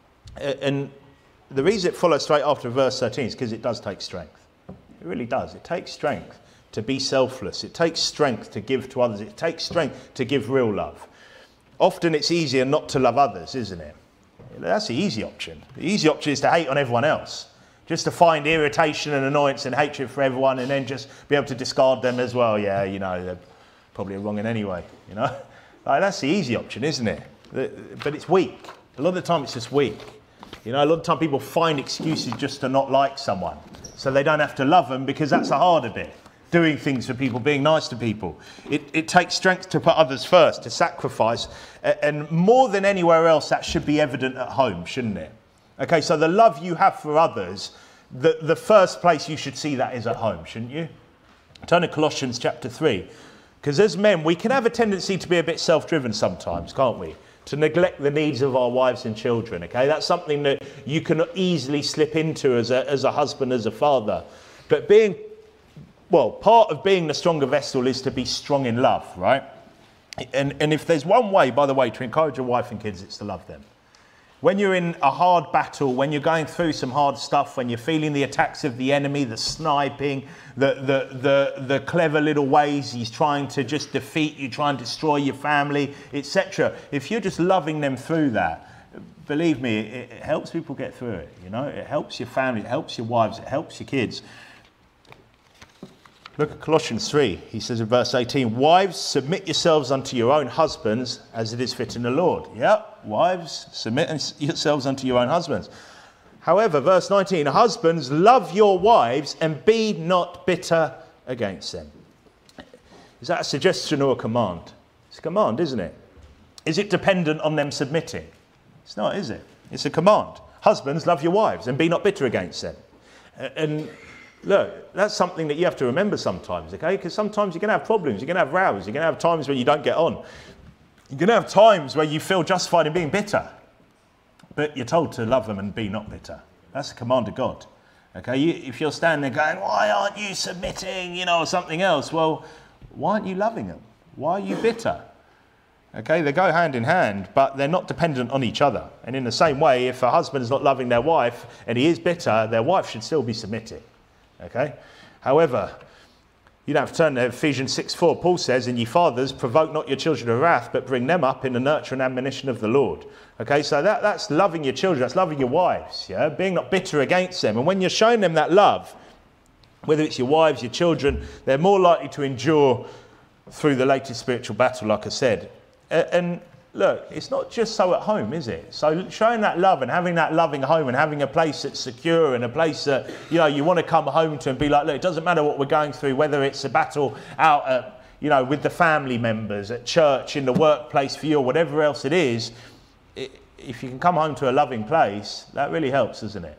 and the reason it follows straight after verse 13 is because it does take strength. It really does. It takes strength to be selfless. It takes strength to give to others. It takes strength to give real love. Often it's easier not to love others, isn't it? That's the easy option. The easy option is to hate on everyone else. Just to find irritation and annoyance and hatred for everyone, and then just be able to discard them as well. Yeah, you know, they're probably wrong in anyway, you know. Like, that's the easy option, isn't it? But it's weak. A lot of the time it's just weak. You know, a lot of the time people find excuses just to not like someone, so they don't have to love them, because that's the harder bit. Doing things for people, being nice to people. It takes strength to put others first, to sacrifice, and more than anywhere else, that should be evident at home, shouldn't it? Okay, so the love you have for others, the first place you should see that is at home, shouldn't you? Turn to Colossians chapter 3, because as men, we can have a tendency to be a bit self-driven sometimes, can't we? To neglect the needs of our wives and children, okay? That's something that you can easily slip into as a husband, as a father. But part of being the stronger vessel is to be strong in love, right? And if there's one way, by the way, to encourage your wife and kids, it's to love them. When you're in a hard battle, when you're going through some hard stuff, when you're feeling the attacks of the enemy, the sniping, the clever little ways he's trying to just defeat you, try and destroy your family, etc. If you're just loving them through that, believe me, it helps people get through it. You know, it helps your family, it helps your wives, it helps your kids. Look at Colossians 3. He says in verse 18, "Wives, submit yourselves unto your own husbands as it is fit in the Lord." Yeah, wives, submit yourselves unto your own husbands. However, verse 19, "Husbands, love your wives and be not bitter against them." Is that a suggestion or a command? It's a command, isn't it? Is it dependent on them submitting? It's not, is it? It's a command. Husbands, love your wives and be not bitter against them. And look, that's something that you have to remember sometimes, okay? Because sometimes you're going to have problems, you're going to have rows, you're going to have times where you don't get on. You're going to have times where you feel justified in being bitter. But you're told to love them and be not bitter. That's the command of God. Okay, if you're standing there going, "Why aren't you submitting?" you know, or something else. Well, why aren't you loving them? Why are you bitter? Okay, they go hand in hand, but they're not dependent on each other. And in the same way, if a husband is not loving their wife and he is bitter, their wife should still be submitting. Okay? However, you don't have to turn to Ephesians 6:4. Paul says, "And ye fathers, provoke not your children to wrath, but bring them up in the nurture and admonition of the Lord." Okay, so that's loving your children, that's loving your wives, yeah? Being not bitter against them. And when you're showing them that love, whether it's your wives, your children, they're more likely to endure through the latest spiritual battle, like I said. And look, it's not just so at home, is it? So showing that love and having that loving home and having a place that's secure and a place that, you know, you want to come home to and be like, look, it doesn't matter what we're going through, whether it's a battle out at, you know, with the family members, at church, in the workplace for you, or whatever else it is, if you can come home to a loving place, that really helps, doesn't it?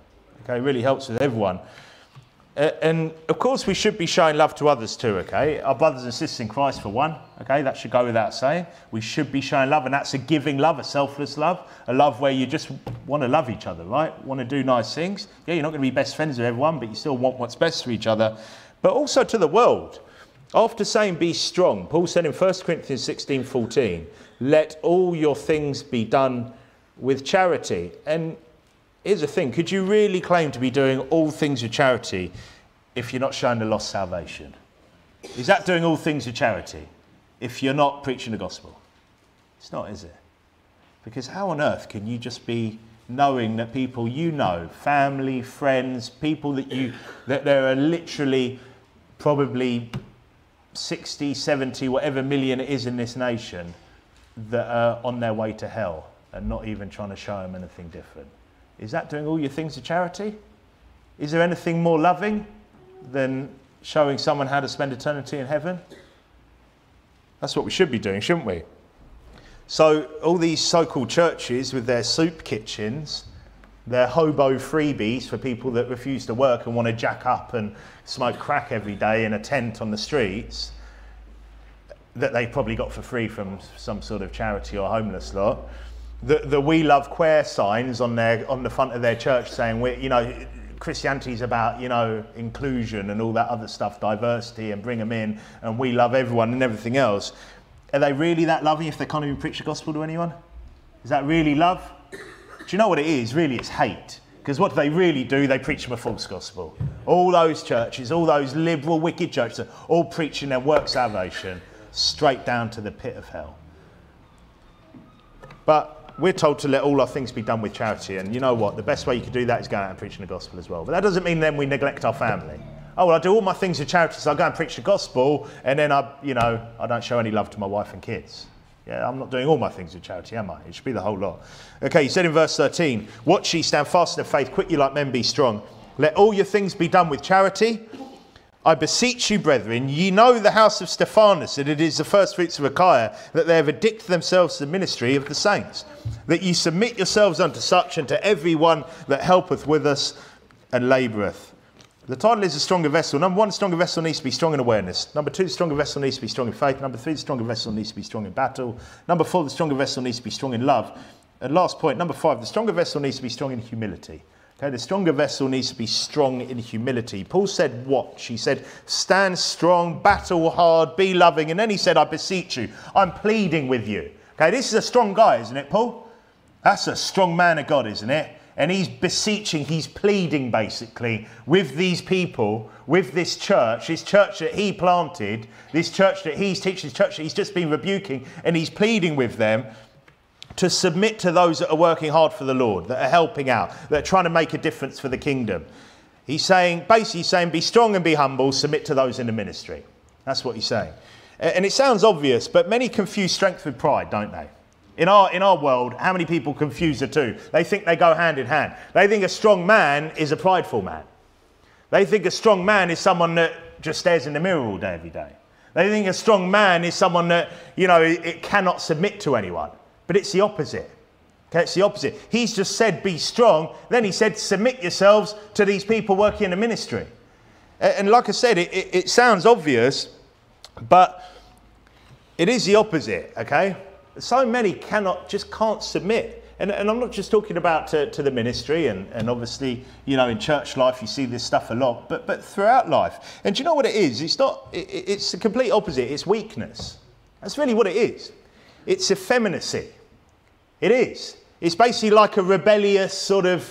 Okay, it really helps with everyone. And of course we should be showing love to others too, okay? Our brothers and sisters in Christ for one, okay? That should go without saying. We should be showing love, and that's a giving love, a selfless love, a love where you just want to love each other, right? Want to do nice things. Yeah, you're not going to be best friends with everyone, but you still want what's best for each other. But also to the world. After saying be strong, Paul said in 1 Corinthians 16:14, let all your things be done with charity. And here's the thing, could you really claim to be doing all things with charity if you're not showing the lost salvation? Is that doing all things with charity if you're not preaching the gospel? It's not, is it? Because how on earth can you just be knowing that people you know, family, friends, people that there are literally probably 60, 70, whatever million it is in this nation that are on their way to hell and not even trying to show them anything different? Is that doing all your things of charity? Is there anything more loving than showing someone how to spend eternity in heaven? That's what we should be doing, shouldn't we? So all these so-called churches with their soup kitchens, their hobo freebies for people that refuse to work and want to jack up and smoke crack every day in a tent on the streets, that they probably got for free from some sort of charity or homeless lot. The We Love Queer signs on the front of their church saying, Christianity's about, inclusion and all that other stuff, diversity, and bring them in, and we love everyone and everything else. Are they really that loving if they can't even preach the gospel to anyone? Is that really love? Do you know what it is? Really, it's hate. Because what do they really do? They preach them a false gospel. All those churches, all those liberal, wicked churches, are all preaching their work salvation straight down to the pit of hell. But we're told to let all our things be done with charity, and you know what? The best way you can do that is going out and preaching the gospel as well. But that doesn't mean then we neglect our family. Oh, well, I do all my things with charity, so I go and preach the gospel, and then I don't show any love to my wife and kids. Yeah, I'm not doing all my things with charity, am I? It should be the whole lot. Okay, he said in verse 13, watch ye, stand fast in the faith, quit ye like men, be strong. Let all your things be done with charity. I beseech you, brethren, ye know the house of Stephanus, that it is the first fruits of Achaia, that they have addicted themselves to the ministry of the saints, that ye submit yourselves unto such, and to every one that helpeth with us and laboureth. The title is a stronger vessel. Number one, the stronger vessel needs to be strong in awareness. Number two, the stronger vessel needs to be strong in faith. Number three, the stronger vessel needs to be strong in battle. Number four, the stronger vessel needs to be strong in love. And last point, number five, the stronger vessel needs to be strong in humility. Okay, the stronger vessel needs to be strong in humility. Paul said watch. He said, stand strong, battle hard, be loving. And then he said, I beseech you. I'm pleading with you. Okay, this is a strong guy, isn't it, Paul? That's a strong man of God, isn't it? And he's beseeching, he's pleading basically with these people, with this church that he planted, this church that he's teaching, this church that he's just been rebuking, and he's pleading with them to submit to those that are working hard for the Lord, that are helping out, that are trying to make a difference for the kingdom. He's saying, basically saying, be strong and be humble, submit to those in the ministry. That's what he's saying. And it sounds obvious, but many confuse strength with pride, don't they? In our world, how many people confuse the two? They think they go hand in hand. They think a strong man is a prideful man. They think a strong man is someone that just stares in the mirror all day, every day. They think a strong man is someone that, it cannot submit to anyone. But it's the opposite. Okay, it's the opposite. He's just said, be strong. Then he said, submit yourselves to these people working in the ministry. And like I said, it sounds obvious, but it is the opposite, okay? So many can't submit. And I'm not just talking about to the ministry, and obviously, in church life, you see this stuff a lot, but throughout life. And do you know what it is? It's the complete opposite. It's weakness. That's really what it is. It's effeminacy. It is. It's basically like a rebellious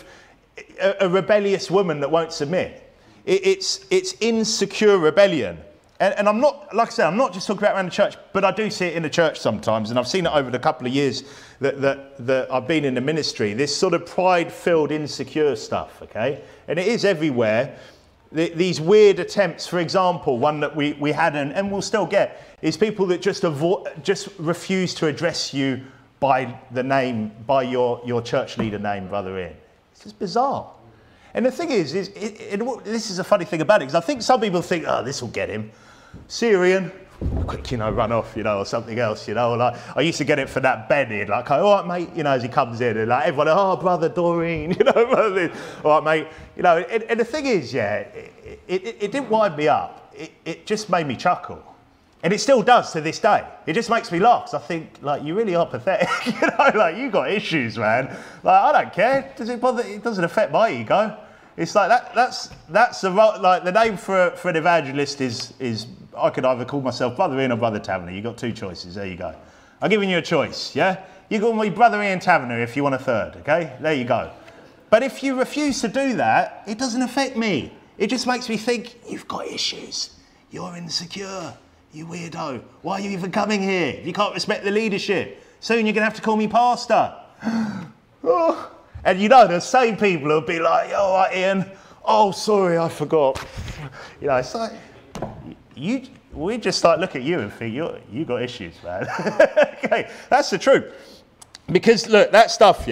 a rebellious woman that won't submit. It's insecure rebellion. And I'm not, like I said, I'm not just talking about around the church, but I do see it in the church sometimes. And I've seen it over the couple of years that I've been in the ministry. This sort of pride-filled, insecure stuff, okay? And it is everywhere. These weird attempts, for example, one that we had and we'll still get, is people that just refuse to address you by the name, by your church leader name, Brother Ian. It's just bizarre. And the thing is this is a funny thing about it, because I think some people think, oh, this will get him. Syrian, quick, run off, or something else, like I used to get it for that Ben in, like, all right, mate, as he comes in, and like everyone, oh, brother Doreen, all right, mate, and the thing is, yeah, it didn't wind me up, it just made me chuckle. And it still does to this day. It just makes me laugh, because I think, like, you really are pathetic, like, you got issues, man. Like, I don't care, does it bother, it doesn't affect my ego. It's like, that's the name for an evangelist is, I could either call myself Brother Ian or Brother Taverner. You've got two choices, there you go. I'm giving you a choice, yeah? You call me Brother Ian Taverner if you want a third, okay? There you go. But if you refuse to do that, it doesn't affect me. It just makes me think, you've got issues. You're insecure. You weirdo. Why are you even coming here? You can't respect the leadership. Soon you're going to have to call me pastor. Oh. And the same people will be like, all right, Ian. Oh, sorry, I forgot. It's like, we just like look at you and think, you got issues, man. Okay, that's the truth. Because look, that stuff,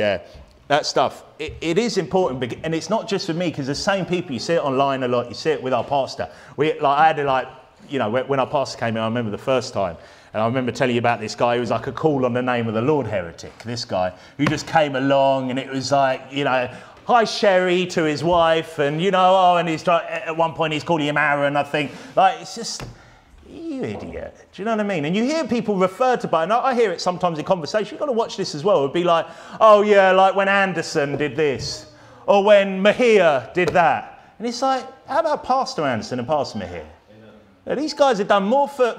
it is important. And it's not just for me, because the same people, you see it online a lot, you see it with our pastor. I had when our pastor came in, I remember the first time, and I remember telling you about this guy who was like a call on the name of the Lord heretic, this guy who just came along, and it was like, hi Sherry to his wife, and and he's at one point he's calling him Aaron, I think. Like, it's just, you idiot. Do you know what I mean? And you hear people refer to, and I hear it sometimes in conversation, you've got to watch this as well. It would be like, oh yeah, like when Anderson did this, or when Mahia did that. And it's like, how about Pastor Anderson and Pastor Mahia? Now, these guys have done more for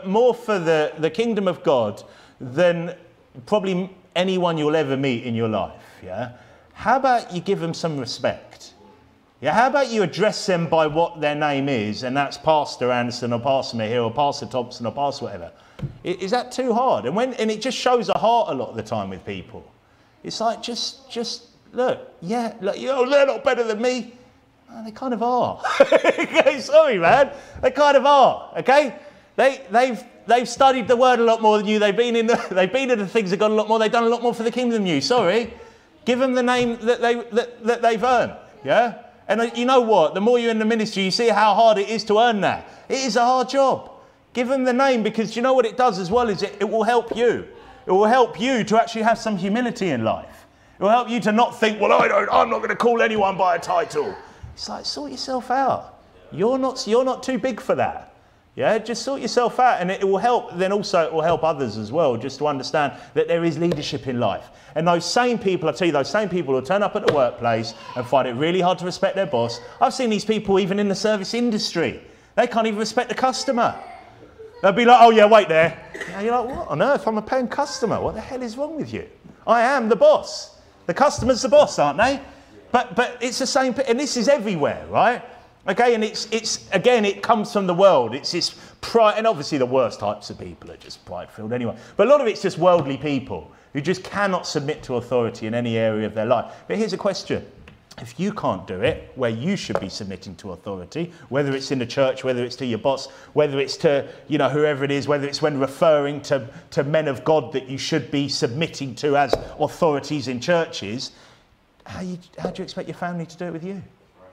the kingdom of God than probably anyone you'll ever meet in your life, yeah? How about you give them some respect? Yeah, how about you address them by what their name is, and that's Pastor Anderson or Pastor Mahir or Pastor Thompson or Pastor whatever. Is that too hard? And it just shows a heart a lot of the time with people. It's like, just look, yeah, look, they're not better than me. Oh, they kind of are. Okay, sorry, man. They kind of are. Okay, they've studied the word a lot more than you. They've been in the things that got a lot more. They've done a lot more for the kingdom than you. Sorry, give them the name that they've earned. Yeah, and you know what? The more you're in the ministry, you see how hard it is to earn that. It is a hard job. Give them the name, because you know what it does as well is it will help you. It will help you to actually have some humility in life. It will help you to not think, well, I'm not going to call anyone by a title. It's like, sort yourself out. You're not too big for that. Yeah, just sort yourself out, and it will help. Then also it will help others as well, just to understand that there is leadership in life. And those same people, I tell you, those same people will turn up at the workplace and find it really hard to respect their boss. I've seen these people even in the service industry. They can't even respect the customer. They'll be like, oh yeah, wait there. And you're like, what on earth? I'm a paying customer. What the hell is wrong with you? I am the boss. The customer's the boss, aren't they? But it's the same, and this is everywhere, right? Okay, and it's again, it comes from the world. It's this pride, and obviously the worst types of people are just pride-filled anyway. But a lot of it's just worldly people who just cannot submit to authority in any area of their life. But here's a question. If you can't do it, where you should be submitting to authority, whether it's in the church, whether it's to your boss, whether it's to, whoever it is, whether it's when referring to men of God that you should be submitting to as authorities in churches, how do you expect your family to do it with you?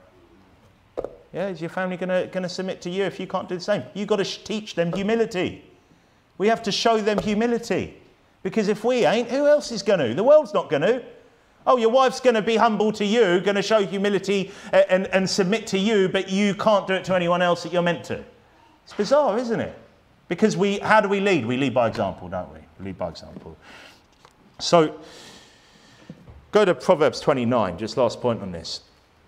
Yeah, is your family going to submit to you if you can't do the same? You've got to teach them humility. We have to show them humility. Because if we ain't, who else is going to? The world's not going to. Oh, your wife's going to be humble to you, going to show humility and submit to you, but you can't do it to anyone else that you're meant to. It's bizarre, isn't it? Because how do we lead? We lead by example, don't we? We lead by example. So, go to Proverbs 29, just last point on this.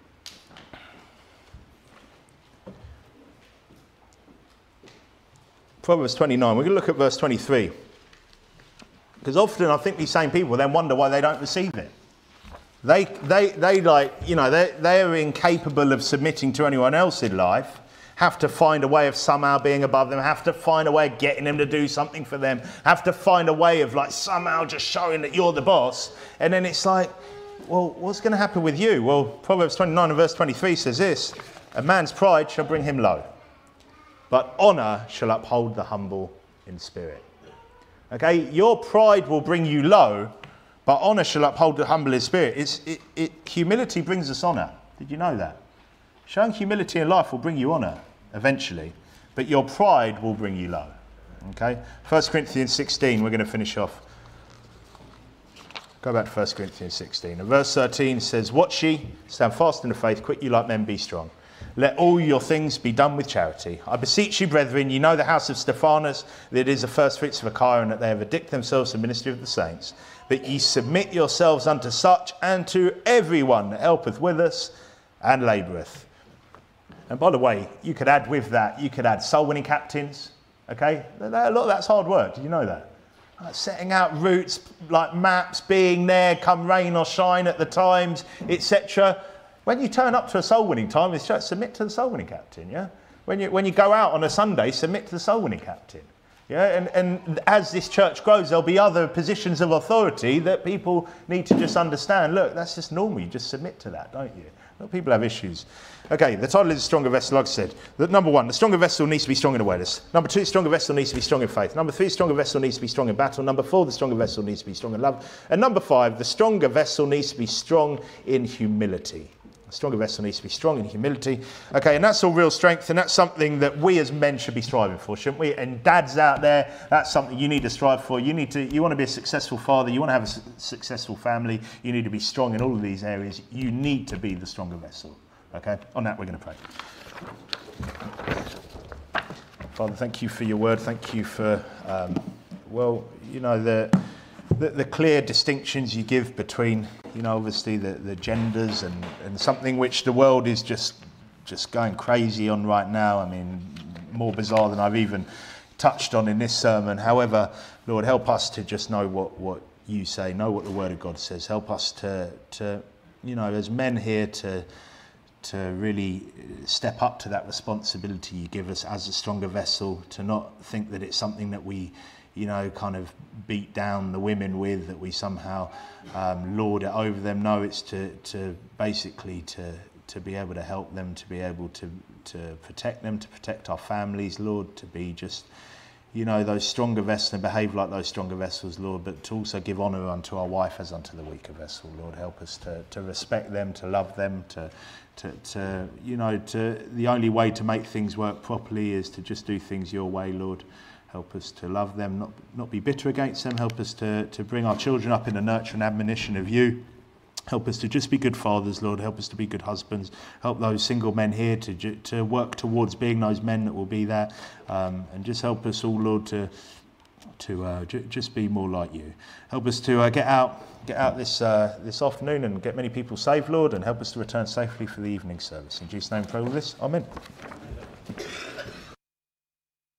Proverbs 29, we're going to look at verse 23. Because often I think these same people then wonder why they don't receive it. They they're incapable of submitting to anyone else in life, have to find a way of somehow being above them, have to find a way of getting them to do something for them, have to find a way of somehow just showing that you're the boss. And then it's like, well, what's going to happen with you? Well, Proverbs 29 and verse 23 says this, a man's pride shall bring him low, but honour shall uphold the humble in spirit. Okay, your pride will bring you low, but honour shall uphold the humble in spirit. Humility brings us honour. Did you know that? Showing humility in life will bring you honour eventually, but your pride will bring you low. Okay, 1 Corinthians 16, we're going to finish off. Go back to 1 Corinthians 16. And verse 13 says, "Watch ye, stand fast in the faith, quit you like men, be strong. Let all your things be done with charity. I beseech you, brethren, you know the house of Stephanus, that it is the first fruits of Achaia, and that they have addicted themselves to the ministry of the saints. That ye submit yourselves unto such, and to everyone that helpeth with us, and laboureth." And by the way, you could add with that, you could add soul winning captains. Okay, a lot of that's hard work. Did you know that? Setting out routes, like maps, being there, come rain or shine at the times, etc. When you turn up to a soul winning time, it's just submit to the soul winning captain. Yeah. When you go out on a Sunday, submit to the soul winning captain. Yeah. And as this church grows, there'll be other positions of authority that people need to just understand. Look, that's just normal. You just submit to that, don't you? People have issues. Okay, the title is A Stronger Vessel, like I said. Number 1, the stronger vessel needs to be strong in awareness. Number 2, the stronger vessel needs to be strong in faith. Number 3, the stronger vessel needs to be strong in battle. Number 4, the stronger vessel needs to be strong in love. And number 5, the stronger vessel needs to be strong in humility. The stronger vessel needs to be strong in humility. Okay, and that's all real strength, and that's something that we as men should be striving for, shouldn't we? And dads out there, that's something you need to strive for. You want to be a successful father, you want to have a successful family, you need to be strong in all of these areas. You need to be the stronger vessel. Okay, on that we're going to pray. Father, thank you for your word. Thank you for, the clear distinctions you give between, obviously the genders and something which the world is just going crazy on right now. I mean, more bizarre than I've even touched on in this sermon. However, Lord, help us to just know what you say, know what the word of God says. Help us to as men here to really step up to that responsibility you give us as a stronger vessel, to not think that it's something that we, kind of beat down the women with, that we somehow lord it over them. No, it's to basically to be able to help them, to be able to protect them, to protect our families, Lord, to be just, those stronger vessels and behave like those stronger vessels, Lord, but to also give honour unto our wife as unto the weaker vessel, Lord. Help us to respect them, to love them, to the only way to make things work properly is to just do things your way, Lord. Help us to love them, not be bitter against them. Help us to bring our children up in the nurture and admonition of you. Help us to just be good fathers, Lord. Help us to be good husbands. Help those single men here to work towards being those men that will be there. And just help us all, Lord, to just be more like you. Help us to get out this afternoon and get many people saved, Lord, and help us to return safely for the evening service. In Jesus' name, we pray all this. Amen.